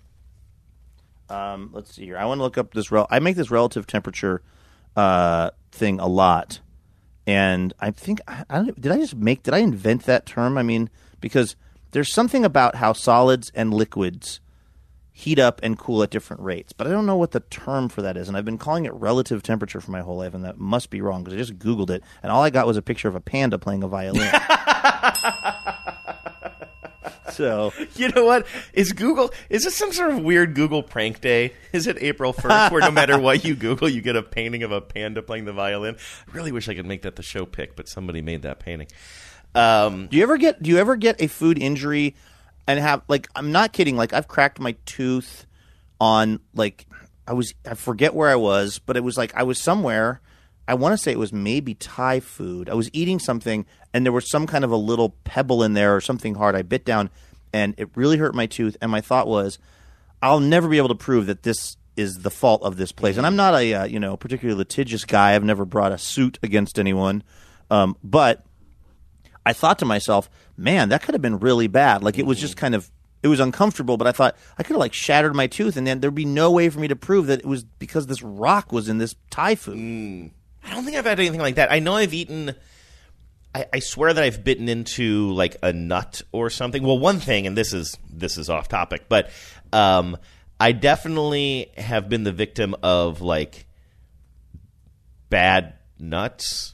Um, let's see here. I want to look up this. Rel- I make this relative temperature uh, thing a lot, and I think I, I don't, did I just make? Did I invent that term? I mean, because there's something about how solids and liquids heat up and cool at different rates, but I don't know what the term for that is, and I've been calling it relative temperature for my whole life, and that must be wrong because I just Googled it, and all I got was a picture of a panda playing a violin. So you know what? Is Google? Is this some sort of weird Google prank day? Is it April first, where no matter what you Google, you get a painting of a panda playing the violin? I really wish I could make that the show pick, but somebody made that painting. Um, do you ever get? Do you ever get a food injury and have like? I'm not kidding. Like I've cracked my tooth on like I was. I forget where I was, but it was like I was somewhere. I want to say it was maybe Thai food. I was eating something, and there was some kind of a little pebble in there or something hard. I bit down, and it really hurt my tooth. And my thought was, I'll never be able to prove that this is the fault of this place. And I'm not a uh, you know particularly litigious guy. I've never brought a suit against anyone, um, but I thought to myself, man, that could have been really bad. Like it was just kind of. It was uncomfortable, but I thought I could have like shattered my tooth, and then there'd be no way for me to prove that it was because this rock was in this Thai food. Mm. I don't think I've had anything like that. I know I've eaten I, I swear that I've bitten into like a nut or something. Well, one thing, and this is this is off topic, but um, I definitely have been the victim of like bad nuts,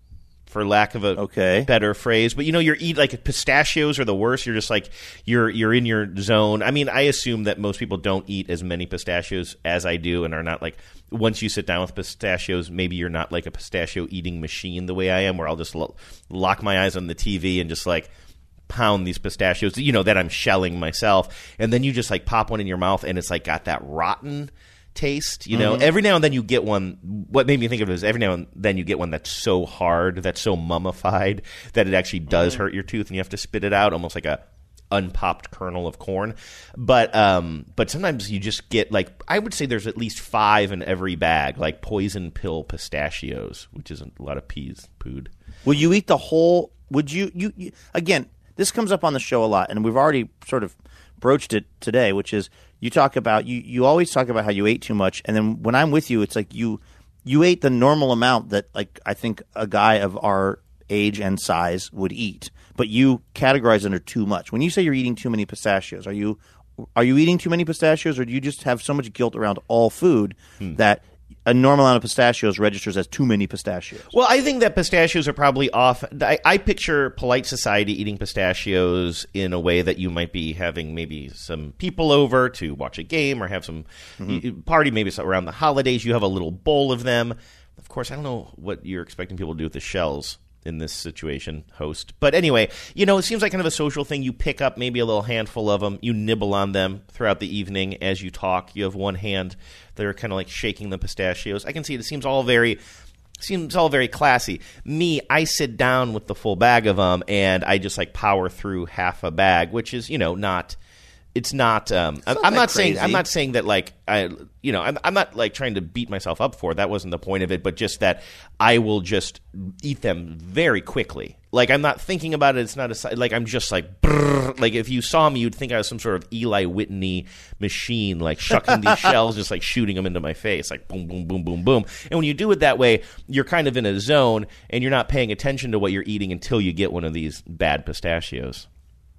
for lack of a okay. better phrase. But you know, you're eat like pistachios are the worst. You're just like you're you're in your zone. I mean, I assume that most people don't eat as many pistachios as I do, and are not like once you sit down with pistachios, maybe you're not like a pistachio eating machine the way I am, where I'll just lo- lock my eyes on the T V and just like pound these pistachios, you know, that I'm shelling myself, and then you just like pop one in your mouth, and it's like got that rotten taste, you know. Mm-hmm. Every now and then you get one. What made me think of it is every now and then you get one that's so hard, that's so mummified that it actually does Mm-hmm. hurt your tooth, and you have to spit it out, almost like a unpopped kernel of corn. But um, but sometimes you just get like, I would say there's at least five in every bag, like poison pill pistachios, which is a lot of peas pooed. Will you eat the whole? Would you, you? You again? This comes up on the show a lot, and we've already sort of broached it today, which is you talk about you. You always talk about how you ate too much, and then when I'm with you, it's like you you ate the normal amount that like I think a guy of our age and size would eat, but you categorize under too much. When you say you're eating too many pistachios, are you are you eating too many pistachios, or do you just have so much guilt around all food hmm. that a normal amount of pistachios registers as too many pistachios? Well, I think that pistachios are probably off. I, I picture polite society eating pistachios in a way that you might be having maybe some people over to watch a game or have some mm-hmm. party, maybe around the holidays. You have a little bowl of them. Of course, I don't know what you're expecting people to do with the shells in this situation, host. But anyway, you know, it seems like kind of a social thing. You pick up maybe a little handful of them. You nibble on them throughout the evening as you talk. You have one hand that are kind of like shaking the pistachios. I can see it. It seems all very seems all very classy. Me, I sit down with the full bag of them, and I just like power through half a bag, which is, you know, not – it's not um, – I'm, I'm not crazy. saying I'm not saying that like I – you know, I'm, I'm not like trying to beat myself up for it. That wasn't the point of it, but just that I will just eat them very quickly. Like I'm not thinking about it. It's not a, like I'm just like brrr. Like if you saw me, you'd think I was some sort of Eli Whitney machine, like shucking these shells, just like shooting them into my face, like boom, boom, boom, boom, boom. And when you do it that way, you're kind of in a zone, and you're not paying attention to what you're eating until you get one of these bad pistachios.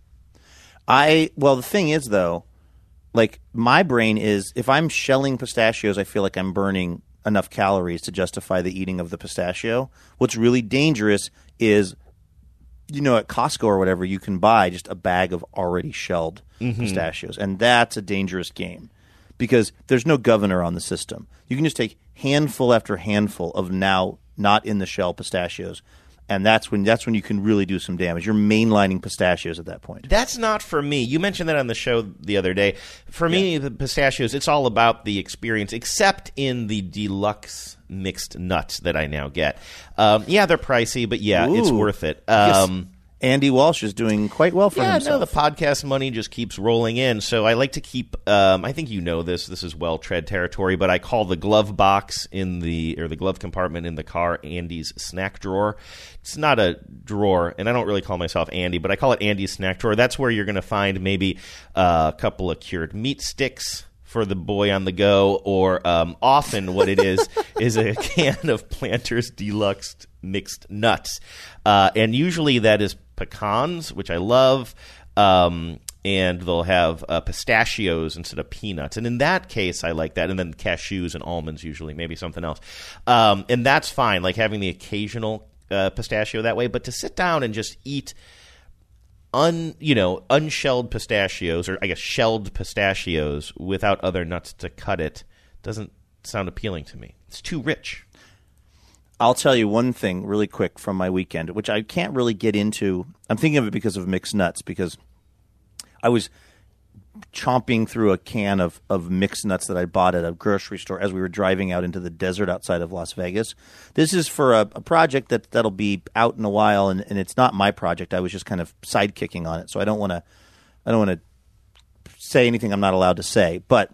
I well, the thing is though, like my brain is if I'm shelling pistachios, I feel like I'm burning enough calories to justify the eating of the pistachio. What's really dangerous is, you know, at Costco or whatever, you can buy just a bag of already shelled mm-hmm. pistachios, and that's a dangerous game because there's no governor on the system. You can just take handful after handful of now not in the shell pistachios. And that's when that's when you can really do some damage. You're mainlining pistachios at that point. That's not for me. You mentioned that on the show the other day. For me, yeah. the pistachios, it's all about the experience, except in the deluxe mixed nuts that I now get. Um, yeah, they're pricey, but yeah, Ooh. it's worth it. Um, Andy Walsh is doing quite well for yeah, himself. Yeah, no, the podcast money just keeps rolling in. So I like to keep um, – I think you know this. This is well-tread territory, but I call the glove box in the – or the glove compartment in the car Andy's snack drawer. It's not a drawer, and I don't really call myself Andy, but I call it Andy's snack drawer. That's where you're going to find maybe uh, a couple of cured meat sticks for the boy on the go, or um, often what it is is a can of Planters Deluxe mixed nuts. Uh, and usually that is pecans, which I love, um, and they'll have uh, pistachios instead of peanuts. And in that case, I like that. And then cashews and almonds usually, maybe something else. Um, and that's fine, like having the occasional uh, pistachio that way. But to sit down and just eat un you know unshelled pistachios, or I guess shelled pistachios without other nuts to cut it doesn't sound appealing to me. It's too rich. I'll tell you one thing really quick from my weekend, which I can't really get into. I'm thinking of it because of mixed nuts, because I was chomping through a can of, of mixed nuts that I bought at a grocery store as we were driving out into the desert outside of Las Vegas. This is for a, a project that, that'll be out in a while, and, and it's not my project. I was just kind of sidekicking on it, so I don't want to I don't want to say anything I'm not allowed to say. But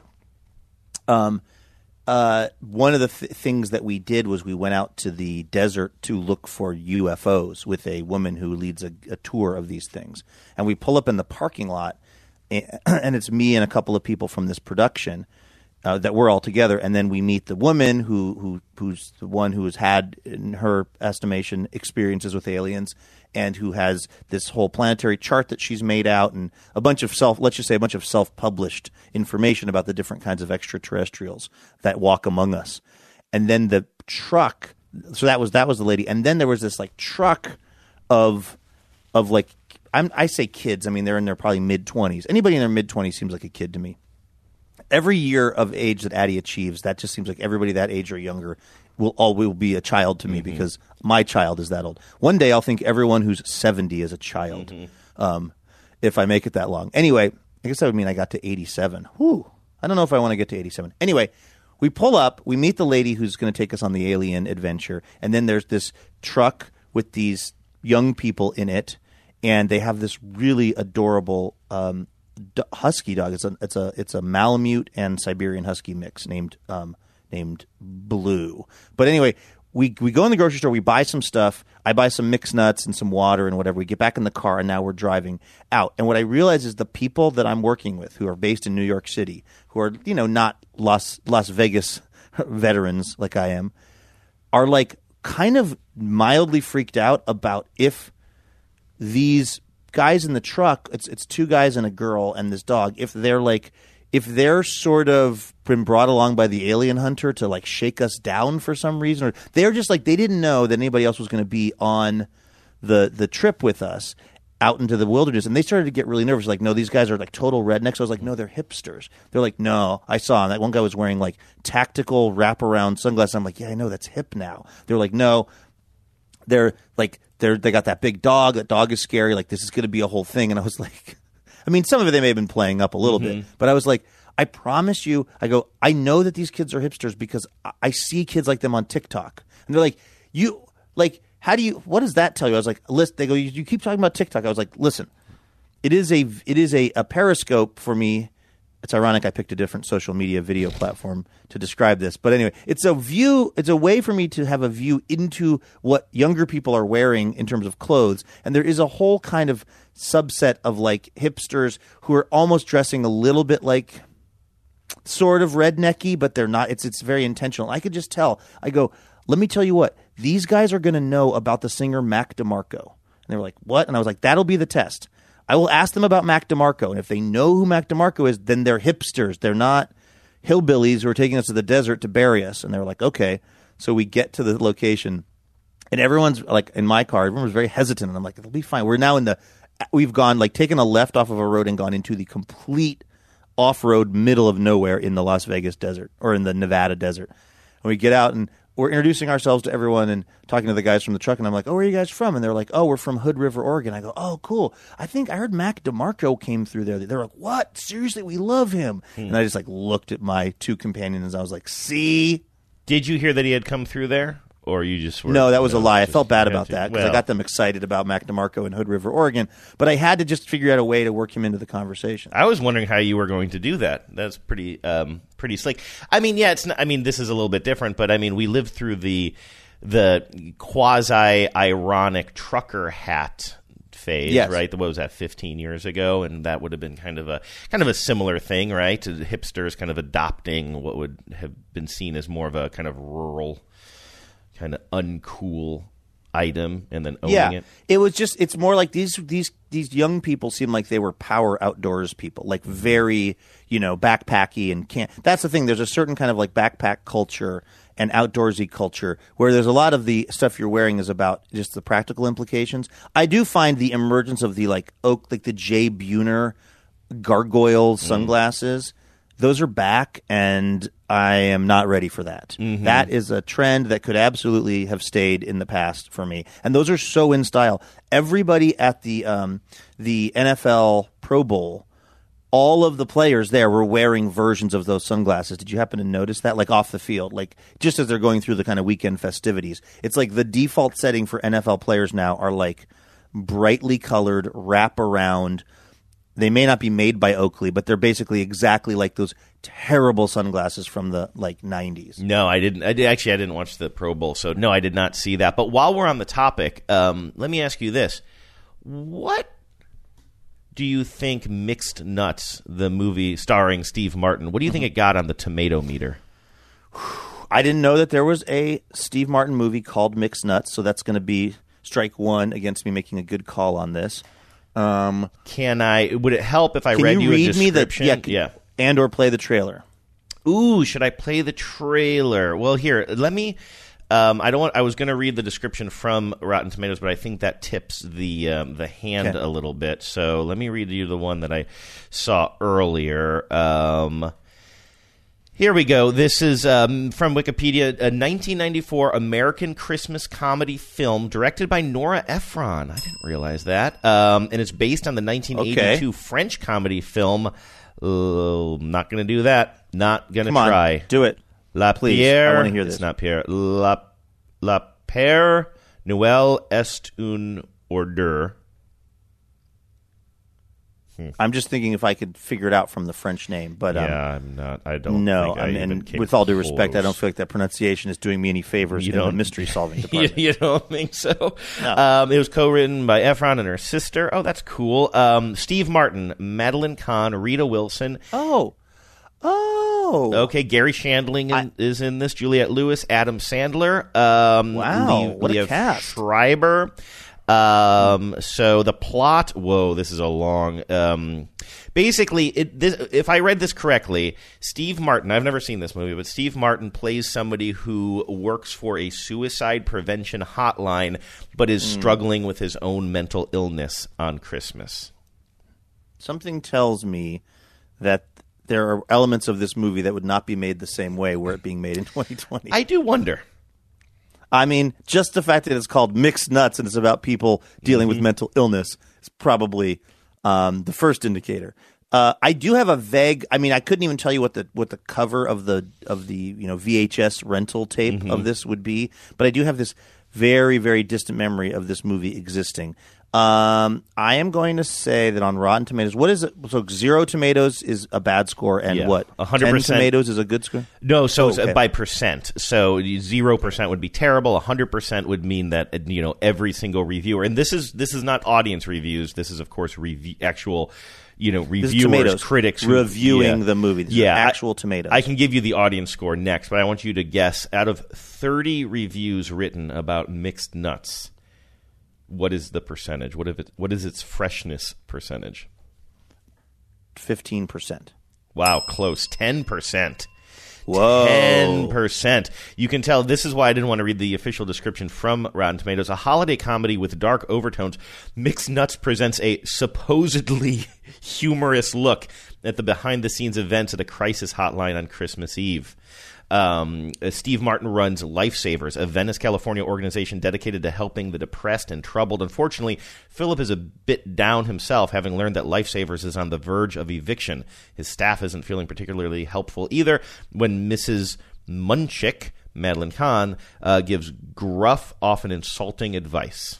um, uh, one of the th- things that we did was we went out to the desert to look for U F Os with a woman who leads a, a tour of these things. And we pull up in the parking lot, and it's me and a couple of people from this production uh, that we're all together, and then we meet the woman who who who's the one who has had, in her estimation, experiences with aliens, and who has this whole planetary chart that she's made out, and a bunch of self, let's just say a bunch of self-published information about the different kinds of extraterrestrials that walk among us. And then the truck, so that was that was the lady, and then there was this like truck of of like. I'm, I say kids. I mean, they're in their probably mid-twenties. Anybody in their mid-twenties seems like a kid to me. Every year of age that Addie achieves, that just seems like everybody that age or younger will all will be a child to me, mm-hmm. because my child is that old. One day I'll think everyone who's seventy is a child, mm-hmm. um, if I make it that long. Anyway, I guess that would mean I got to eighty-seven. Whew. I don't know if I want to get to eighty-seven. Anyway, we pull up. We meet the lady who's going to take us on the alien adventure. And then there's this truck with these young people in it. And they have this really adorable um, d- husky dog. It's a it's a it's a Malamute and Siberian Husky mix named um, named Blue. But anyway, we we go in the grocery store. We buy some stuff. I buy some mixed nuts and some water and whatever. We get back in the car, and now we're driving out. And what I realize is the people that I'm working with, who are based in New York City, who are you know not Las Las Vegas veterans like I am, are like kind of mildly freaked out about if these guys in the truck, it's it's two guys and a girl and this dog, if they're like if they're sort of been brought along by the alien hunter to like shake us down for some reason, or they're just like they didn't know that anybody else was going to be on the the trip with us out into the wilderness, and they started to get really nervous, like, no, these guys are like total rednecks. I was like, no, they're hipsters. They're like, no, I saw them. That one guy was wearing like tactical wraparound sunglasses. I'm like, yeah, I know, that's hip now. They're like, no, they're like They're, they got that big dog. That dog is scary. Like, this is going to be a whole thing. And I was like, I mean, some of it they may have been playing up a little mm-hmm. bit. But I was like, I promise you, I go, I know that these kids are hipsters because I, I see kids like them on TikTok. And they're like, you, like, how do you, what does that tell you? I was like, listen, they go, you, you keep talking about TikTok. I was like, listen, it is a, it is a, a Periscope for me. It's ironic I picked a different social media video platform to describe this. But anyway, it's a view, it's a way for me to have a view into what younger people are wearing in terms of clothes. And there is a whole kind of subset of like hipsters who are almost dressing a little bit like sort of rednecky, but they're not. It's it's very intentional. I could just tell. I go, let me tell you what, these guys are going to know about the singer Mac DeMarco. And they were like, what? And I was like, that'll be the test. I will ask them about Mac DeMarco, and if they know who Mac DeMarco is, then they're hipsters. They're not hillbillies who are taking us to the desert to bury us. And they're like, okay. So we get to the location, and everyone's like, in my car, everyone was very hesitant, and I'm like, it'll be fine. We're now in the, we've gone, like, taken a left off of a road and gone into the complete off-road middle of nowhere in the Las Vegas desert, or in the Nevada desert. And we get out, and we're introducing ourselves to everyone and talking to the guys from the truck, and I'm like, oh, where are you guys from? And they're like, oh, we're from Hood River, Oregon. I go, oh, cool. I think I heard Mac DeMarco came through there. They're like, what? Seriously? We love him. Hmm. And I just like looked at my two companions, and I was like, see? Did you hear that he had come through there? Or you just were... No, that was no, a lie. I felt bad about to, that because well, I got them excited about Mac DeMarco in Hood River, Oregon. But I had to just figure out a way to work him into the conversation. I was wondering how you were going to do that. That's pretty um, pretty slick. I mean, yeah, it's not, I mean, this is a little bit different, but I mean, we lived through the the quasi-ironic trucker hat phase, yes. right? What was that, fifteen years ago? And that would have been kind of a kind of a similar thing, right? Hipsters kind of adopting what would have been seen as more of a kind of rural, kind of uncool item and then owning yeah, it. It was just, it's more like these these these young people seem like they were power outdoors people, like very, you know, backpacky and can't. That's the thing. There's a certain kind of like backpack culture and outdoorsy culture, where there's a lot of the stuff you're wearing is about just the practical implications. I do find the emergence of the like oak, like the Jay Buhner gargoyle sunglasses. Mm. Those are back, and I am not ready for that. Mm-hmm. That is a trend that could absolutely have stayed in the past for me. And those are so in style. Everybody at the um, the N F L Pro Bowl, all of the players there were wearing versions of those sunglasses. Did you happen to notice that? Like off the field, like just as they're going through the kind of weekend festivities. It's like the default setting for N F L players now are like brightly colored, wrap around. They may not be made by Oakley, but they're basically exactly like those terrible sunglasses from the like nineties. No, I didn't. I did, actually, I didn't watch the Pro Bowl, so no, I did not see that. But while we're on the topic, um, let me ask you this: what do you think Mixed Nuts, the movie starring Steve Martin, what do you think it got on the tomato meter? I didn't know that there was a Steve Martin movie called Mixed Nuts, so that's going to be strike one against me making a good call on this. Um, can I? Would it help if I can read you, you read a description? Me the, yeah, yeah, and or play the trailer. Ooh, should I play the trailer? Well, here, let me. Um, I don't want. I was going to read the description from Rotten Tomatoes, but I think that tips the um, the hand okay. a little bit. So let me read you the one that I saw earlier. Um, Here we go. This is um, from Wikipedia, a nineteen ninety-four American Christmas comedy film directed by Nora Ephron. I didn't realize that. Um, and it's based on the nineteen eighty-two okay. French comedy film. Uh, not going to do that. Not going to try. On, do it. La Please. Pierre. I want to hear this. It's not Pierre. La, La Père Noël est un ordure. Hmm. I'm just thinking if I could figure it out from the French name, but um, yeah, I'm not. I don't. No, think I and, even and came with all due close. respect, I don't feel like that pronunciation is doing me any favors you in the mystery solving department. you, you don't think so? No. Um, it was co-written by Ephron and her sister. Oh, that's cool. Um, Steve Martin, Madeline Kahn, Rita Wilson. Oh, oh. Okay, Gary Shandling in, I, is in this. Juliette Lewis, Adam Sandler. Um, wow, Lee, what Lee a cast! Schreiber. Um, so the plot. Whoa, this is a long. Um, basically, it, this, if I read this correctly, Steve Martin. I've never seen this movie, but Steve Martin plays somebody who works for a suicide prevention hotline, but is mm. struggling with his own mental illness on Christmas. Something tells me that there are elements of this movie that would not be made the same way were it being made in twenty twenty. I do wonder. I mean, just the fact that it's called Mixed Nuts and it's about people dealing mm-hmm. with mental illness is probably um, the first indicator. Uh, I do have a vague. I mean, I couldn't even tell you what the what the cover of the of the you know V H S rental tape mm-hmm. of this would be, but I do have this very very distant memory of this movie existing. Um, I am going to say that on Rotten Tomatoes, what is it? So zero tomatoes is a bad score, and yeah. what? one hundred percent ten tomatoes is a good score? No, so oh, it's okay. by percent. So zero percent would be terrible. one hundred percent would mean that you know every single reviewer, and this is this is not audience reviews. This is of course review, actual. You know, reviewers, critics who, reviewing yeah. the movie. This yeah, actual I, tomatoes. I can give you the audience score next, but I want you to guess out of thirty reviews written about Mixed Nuts, what is the percentage? What if it? What is its freshness percentage? Fifteen percent. Wow, close. Ten percent. Whoa. ten percent. You can tell this is why I didn't want to read the official description from Rotten Tomatoes. A holiday comedy with dark overtones, Mixed Nuts presents a supposedly humorous look at the behind-the-scenes events at a crisis hotline on Christmas Eve. Um, Steve Martin runs Lifesavers, a Venice, California organization dedicated to helping the depressed and troubled. Unfortunately, Philip is a bit down himself, having learned that Lifesavers is on the verge of eviction. His staff isn't feeling particularly helpful either when Missus Munchik, Madeline Kahn, uh, gives gruff, often insulting advice.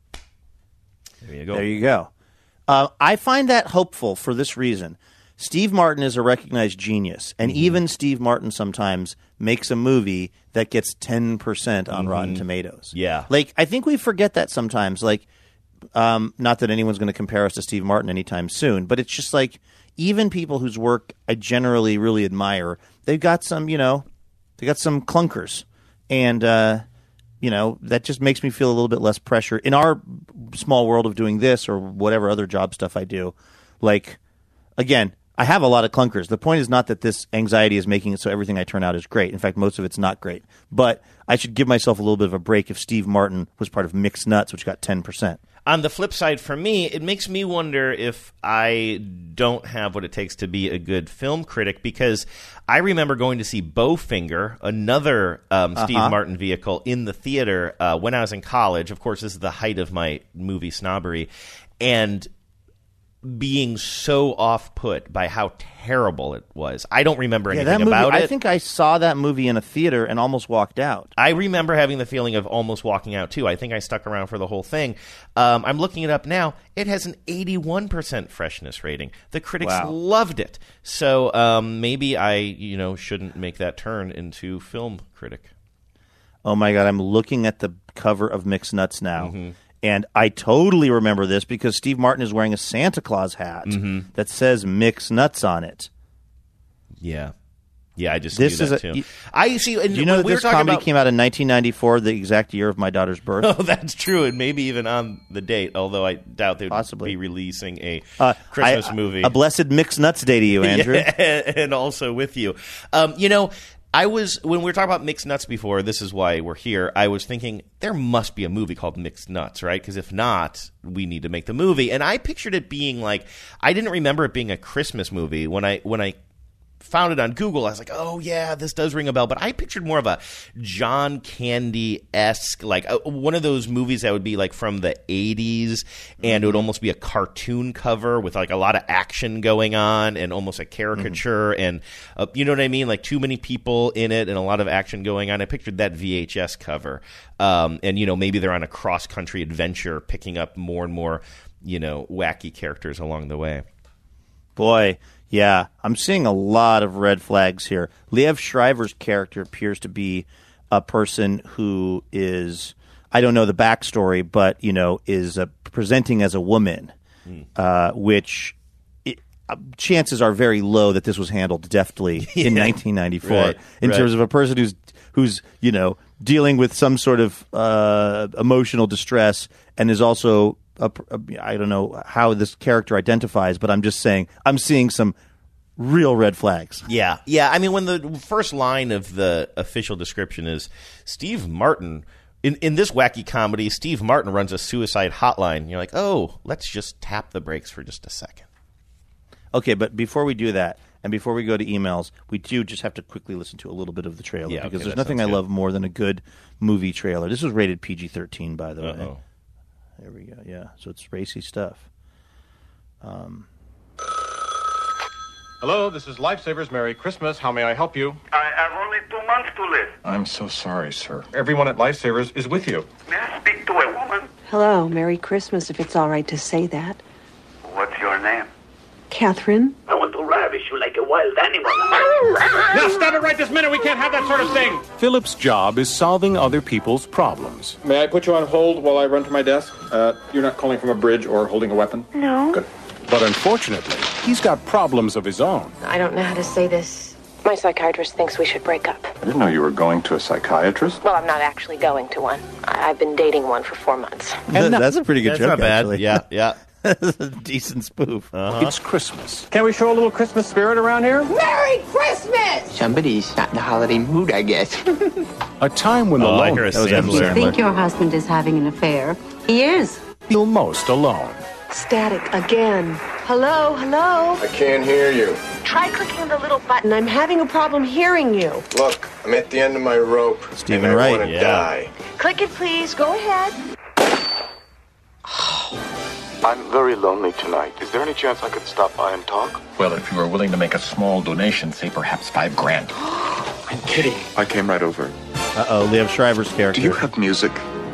There you go. There you go. Uh, I find that hopeful for this reason. Steve Martin is a recognized genius, and mm-hmm. even Steve Martin sometimes makes a movie that gets ten percent on mm-hmm. Rotten Tomatoes. Yeah. Like, I think we forget that sometimes. Like, um, not that anyone's going to compare us to Steve Martin anytime soon, but it's just like, even people whose work I generally really admire, they've got some, you know, they got some clunkers. And, uh, you know, that just makes me feel a little bit less pressure. In our small world of doing this or whatever other job stuff I do, like, again, I have a lot of clunkers. The point is not that this anxiety is making it so everything I turn out is great. In fact, most of it's not great. But I should give myself a little bit of a break if Steve Martin was part of Mixed Nuts, which got ten percent. On the flip side, for me, it makes me wonder if I don't have what it takes to be a good film critic, because I remember going to see Bowfinger, another um, Steve Uh-huh. Martin vehicle, in the theater uh, when I was in college. Of course, this is the height of my movie snobbery. And being so off-put by how terrible it was. I don't remember Yeah, anything that movie, about it. I think I saw that movie in a theater and almost walked out. I remember having the feeling of almost walking out, too. I think I stuck around for the whole thing. Um, I'm looking it up now. It has an eighty-one percent freshness rating. The critics Wow. loved it. So um, maybe I, you know, shouldn't make that turn into film critic. Oh, my God. I'm looking at the cover of Mixed Nuts now. Mm-hmm. And I totally remember this because Steve Martin is wearing a Santa Claus hat Mhm. that says Mixed Nuts on it. Yeah. Yeah, I just This knew is that, a- too. you- I see. And Do you know that we were this talking comedy about- came out in nineteen ninety-four, the exact year of my daughter's birth? Oh, that's true, and maybe even on the date, although I doubt they'd Possibly. be releasing a Uh, Christmas I- movie. A blessed Mixed Nuts day to you, Andrew. Yeah, and also with you. Um, you know, I was, when we were talking about Mixed Nuts before, this is why we're here, I was thinking there must be a movie called Mixed Nuts, right? Because if not, we need to make the movie. And I pictured it being like, I didn't remember it being a Christmas movie. When I when I found it on Google, I was like, oh, yeah, this does ring a bell. But I pictured more of a John Candy-esque, like uh, one of those movies that would be like from the eighties, and it would almost be a cartoon cover with like a lot of action going on and almost a caricature. Mm-hmm. And uh, you know what I mean? Like too many people in it and a lot of action going on. I pictured that V H S cover. Um, and, you know, maybe they're on a cross-country adventure picking up more and more, you know, wacky characters along the way. Boy, yeah, I'm seeing a lot of red flags here. Liev Schreiber's character appears to be a person who is, I don't know the backstory, but, you know, is uh, presenting as a woman, mm. uh, which it, uh, chances are very low that this was handled deftly yeah. in nineteen ninety-four right, in right. terms of a person who's, who's you know, dealing with some sort of uh, emotional distress and is also A, a, I don't know how this character identifies, but I'm just saying I'm seeing some real red flags. Yeah, yeah. I mean, when the first line of the official description is Steve Martin, in, in this wacky comedy, Steve Martin runs a suicide hotline. You're like, oh, let's just tap the brakes for just a second. Okay, but before we do that, and before we go to emails, we do just have to quickly listen to a little bit of the trailer, Yeah, because okay, there's that nothing I sounds good. love more than a good movie trailer. This was rated P G thirteen, by the way. Uh-oh. There we go. Yeah, so it's racy stuff. Um, Hello, this is Lifesavers. Merry Christmas. How may I help you? I have only two months to live. I'm so sorry, sir. Everyone at Lifesavers is with you. May I speak to a woman? Hello, Merry Christmas, if it's all right to say that. What's your name? Catherine? I want to ravish you like a wild animal. Now stop it right this minute. We can't have that sort of thing. Philip's job is solving other people's problems. May I put you on hold while I run to my desk? Uh, you're not calling from a bridge or holding a weapon? No. Good. But unfortunately, he's got problems of his own. I don't know how to say this. My psychiatrist thinks we should break up. I didn't know you were going to a psychiatrist. Well, I'm not actually going to one. I- I've been dating one for four months. And that's a pretty good That's joke, not bad. actually. Yeah, yeah. That's a decent spoof. Uh-huh. It's Christmas. Can we show a little Christmas spirit around here? Merry Christmas! Somebody's not in the holiday mood, I guess. A time when the Oh, I lone hear a That was Adam Sandler. Sandler. Think your husband is having an affair. He is. feel most alone. Static again. Hello, hello. I can't hear you. Try clicking the little button. I'm having a problem hearing you. Look, I'm at the end of my rope. Stephen and I Wright. want to Yeah. die. Click it, please. Go ahead. I'm very lonely tonight. Is there any chance I could stop by and talk? Well, if you are willing to make a small donation, say perhaps five grand. I'm kidding. I came right over. Uh-oh, Liev Schreiber's character. Do you have music?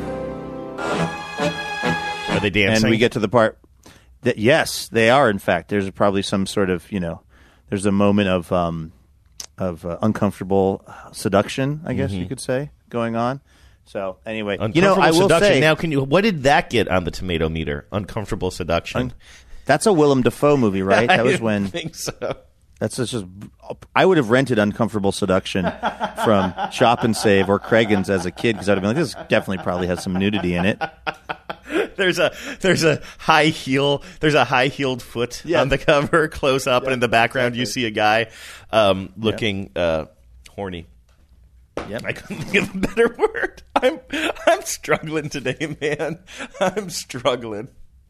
Are they dancing? And we get to the part that, yes, they are, in fact. There's probably some sort of, you know, there's a moment of um, of uh, uncomfortable seduction, I guess Mhm. you could say, going on. So, anyway, Uncomfortable you know, I will seduction. say... Now, can you? What did that get on the tomato meter? Uncomfortable seduction. Un- that's a Willem Dafoe movie, right? That was when... I think so. That's just, just... I would have rented Uncomfortable Seduction from Shop and Save or Craigan's as a kid, because I'd have been like, this definitely probably has some nudity in it. there's a there's a high heel there's a high heeled foot yeah. on the cover, close up, yeah, and in the background exactly. you see a guy um, looking yep. uh, horny. Yep. I couldn't think of a better word. I'm I'm struggling today, man. I'm struggling.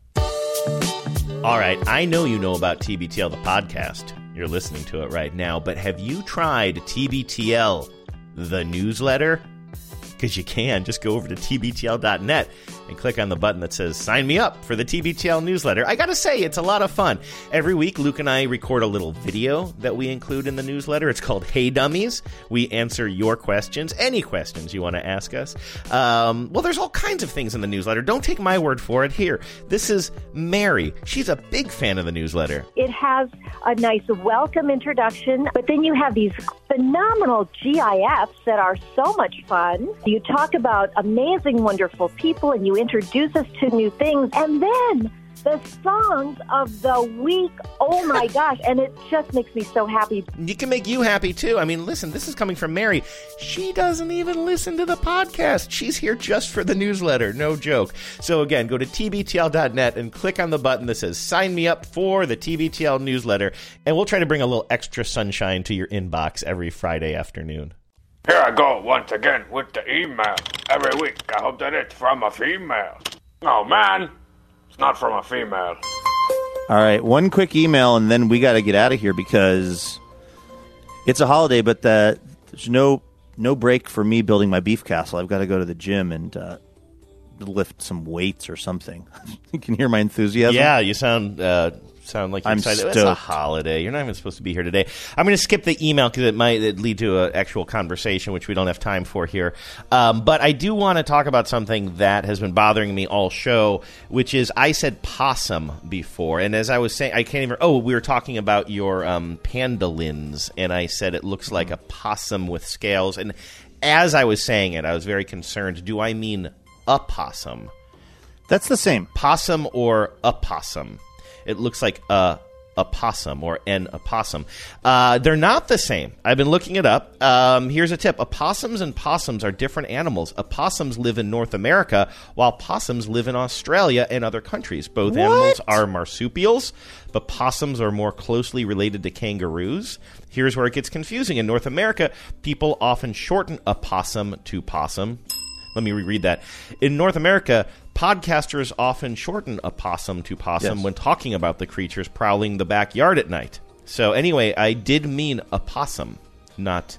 All right, I know you know about T B T L, the podcast. You're listening to it right now, but have you tried T B T L, the newsletter? Because you can. Just go over to T B T L dot net and click on the button that says sign me up for the T B T L newsletter. I got to say, it's a lot of fun. Every week, Luke and I record a little video that we include in the newsletter. It's called Hey Dummies. We answer your questions, any questions you want to ask us. Um, well, there's all kinds of things in the newsletter. Don't take my word for it. Here, this is Mary. She's a big fan of the newsletter. It has a nice welcome introduction, but then you have these phenomenal G I Fs that are so much fun. You talk about amazing, wonderful people, and you introduce us to new things. And then the songs of the week, oh my gosh, and it just makes me so happy. It can make you happy, too. I mean, listen, this is coming from Mary. She doesn't even listen to the podcast. She's here just for the newsletter. No joke. So, again, go to T B T L dot net and click on the button that says sign me up for the T B T L newsletter, and we'll try to bring a little extra sunshine to your inbox every Friday afternoon. Here I go once again with the email. Every week, I hope that it's from a female. Oh, man, it's not from a female. All right, one quick email, and then we got to get out of here because it's a holiday, but the, there's no no break for me building my beef castle. I've got to go to the gym and uh, lift some weights or something. You can hear my enthusiasm? Yeah, you sound... Uh Sound like you're I'm excited. Stoked. It's a holiday. You're not even supposed to be here today. I'm going to skip the email because it might lead to an actual conversation, which we don't have time for here. Um, but I do want to talk about something that has been bothering me all show, which is I said possum before. And as I was saying, I can't even... Oh, we were talking about your um, pandolins, and I said it looks like a possum with scales. And as I was saying it, I was very concerned. Do I mean a possum? That's the same. Possum or a possum? It looks like a, a possum or an opossum. Uh, they're not the same. I've been looking it up. Um, here's a tip. Opossums and possums are different animals. Opossums live in North America, while possums live in Australia and other countries. Both what? animals are marsupials, but possums are more closely related to kangaroos. Here's where it gets confusing. In North America, people often shorten opossum to possum. Let me reread that. In North America, podcasters often shorten opossum to possum yes. when talking about the creatures prowling the backyard at night. So anyway, I did mean opossum, not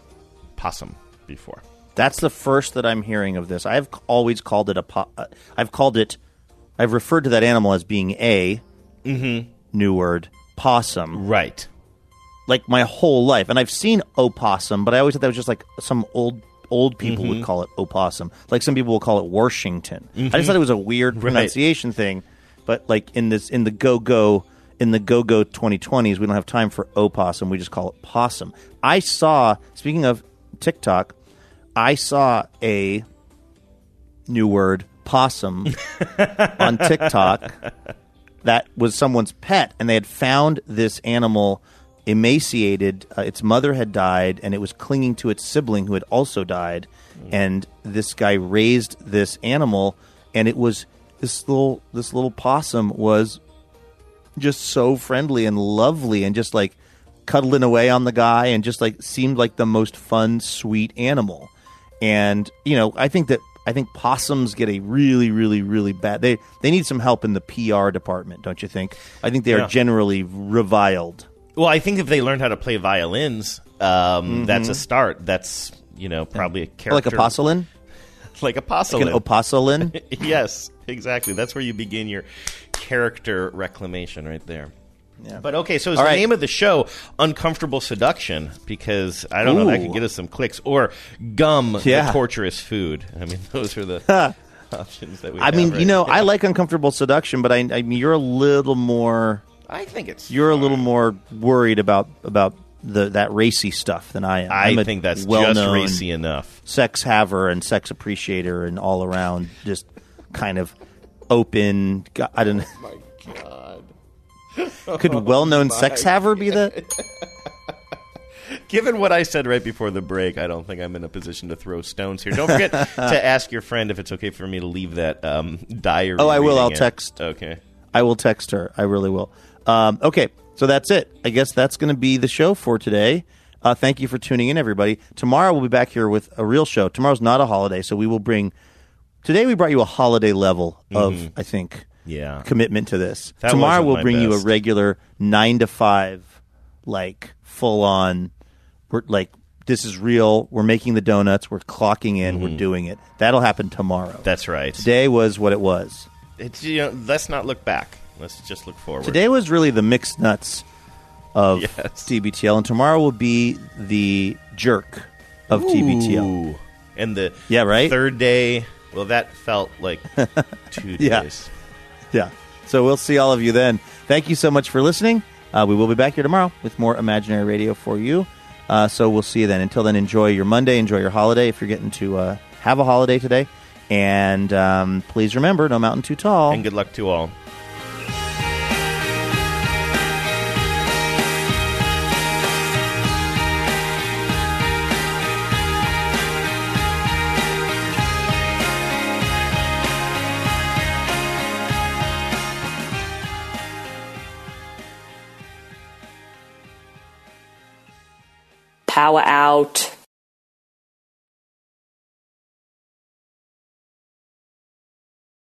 possum before. That's the first that I'm hearing of this. I've always called it a po- uh, I've called it I've referred to that animal as being a mm-hmm. new word, possum. Right. Like my whole life. And I've seen opossum, but I always thought that was just like some old Old people mm-hmm. would call it opossum. Like some people will call it Washington. Mm-hmm. I just thought it was a weird pronunciation right. thing. But like in this, in the go-go, in the go-go twenty twenties, we don't have time for opossum. We just call it possum. I saw, speaking of TikTok, I saw a new word, possum, on TikTok that was someone's pet. And they had found this animal emaciated. Uh, its mother had died, and it was clinging to its sibling who had also died. Mm. And this guy raised this animal, and it was this little this little possum was just so friendly and lovely, and just like cuddling away on the guy, and just like seemed like the most fun, sweet animal. And you know, I think that I think possums get a really, really, really bad. They they need some help in the P R department, don't you think? I think they yeah. are generally reviled. Well, I think if they learned how to play violins, um, mm-hmm. that's a start. That's, you know, probably a character. Like a posselin? Like a posselin. Like an oposselin? Yes, exactly. That's where you begin your character reclamation right there. Yeah. But okay, so is All the right. name of the show Uncomfortable Seduction? Because I don't Ooh. know if that could get us some clicks. Or Gum, yeah. the Torturous Food. I mean, those are the options that we I have. mean, right you know, now. I like Uncomfortable Seduction, but I, I mean, you're a little more... I think it's You're a little more worried about about the that racy stuff than I am. I I'm a think that's well-known just racy enough. Sex haver and sex appreciator and all around just kind of open. I don't know. Oh my God. Could well-known Oh sex my haver be the? Given what I said right before the break, I don't think I'm in a position to throw stones here. Don't forget to ask your friend if it's okay for me to leave that um, diary. Oh, I will. I'll in. text. Okay. I will text her. I really will. Um, okay, so that's it. I guess that's going to be the show for today. Uh, thank you for tuning in, everybody. Tomorrow we'll be back here with a real show. Tomorrow's not a holiday, so we will bring... Today we brought you a holiday level of, mm-hmm. I think, yeah. commitment to this. That Tomorrow we'll my bring best. you a regular nine to five, like, full-on, we're, like, this is real. We're making the donuts. We're clocking in. Mm-hmm. We're doing it. That'll happen tomorrow. That's right. Today was what it was. It's, you know, let's not look back. Let's just look forward. Today was really the mixed nuts of yes. T B T L, and tomorrow will be the jerk of Ooh. T B T L. And the yeah, right? third day, well, that felt like two yeah. days. Yeah. So we'll see all of you then. Thank you so much for listening. Uh, we will be back here tomorrow with more Imaginary Radio for you. Uh, so we'll see you then. Until then, enjoy your Monday, enjoy your holiday if you're getting to uh, have a holiday today. And um, please remember, no mountain too tall. And good luck to all. Power out.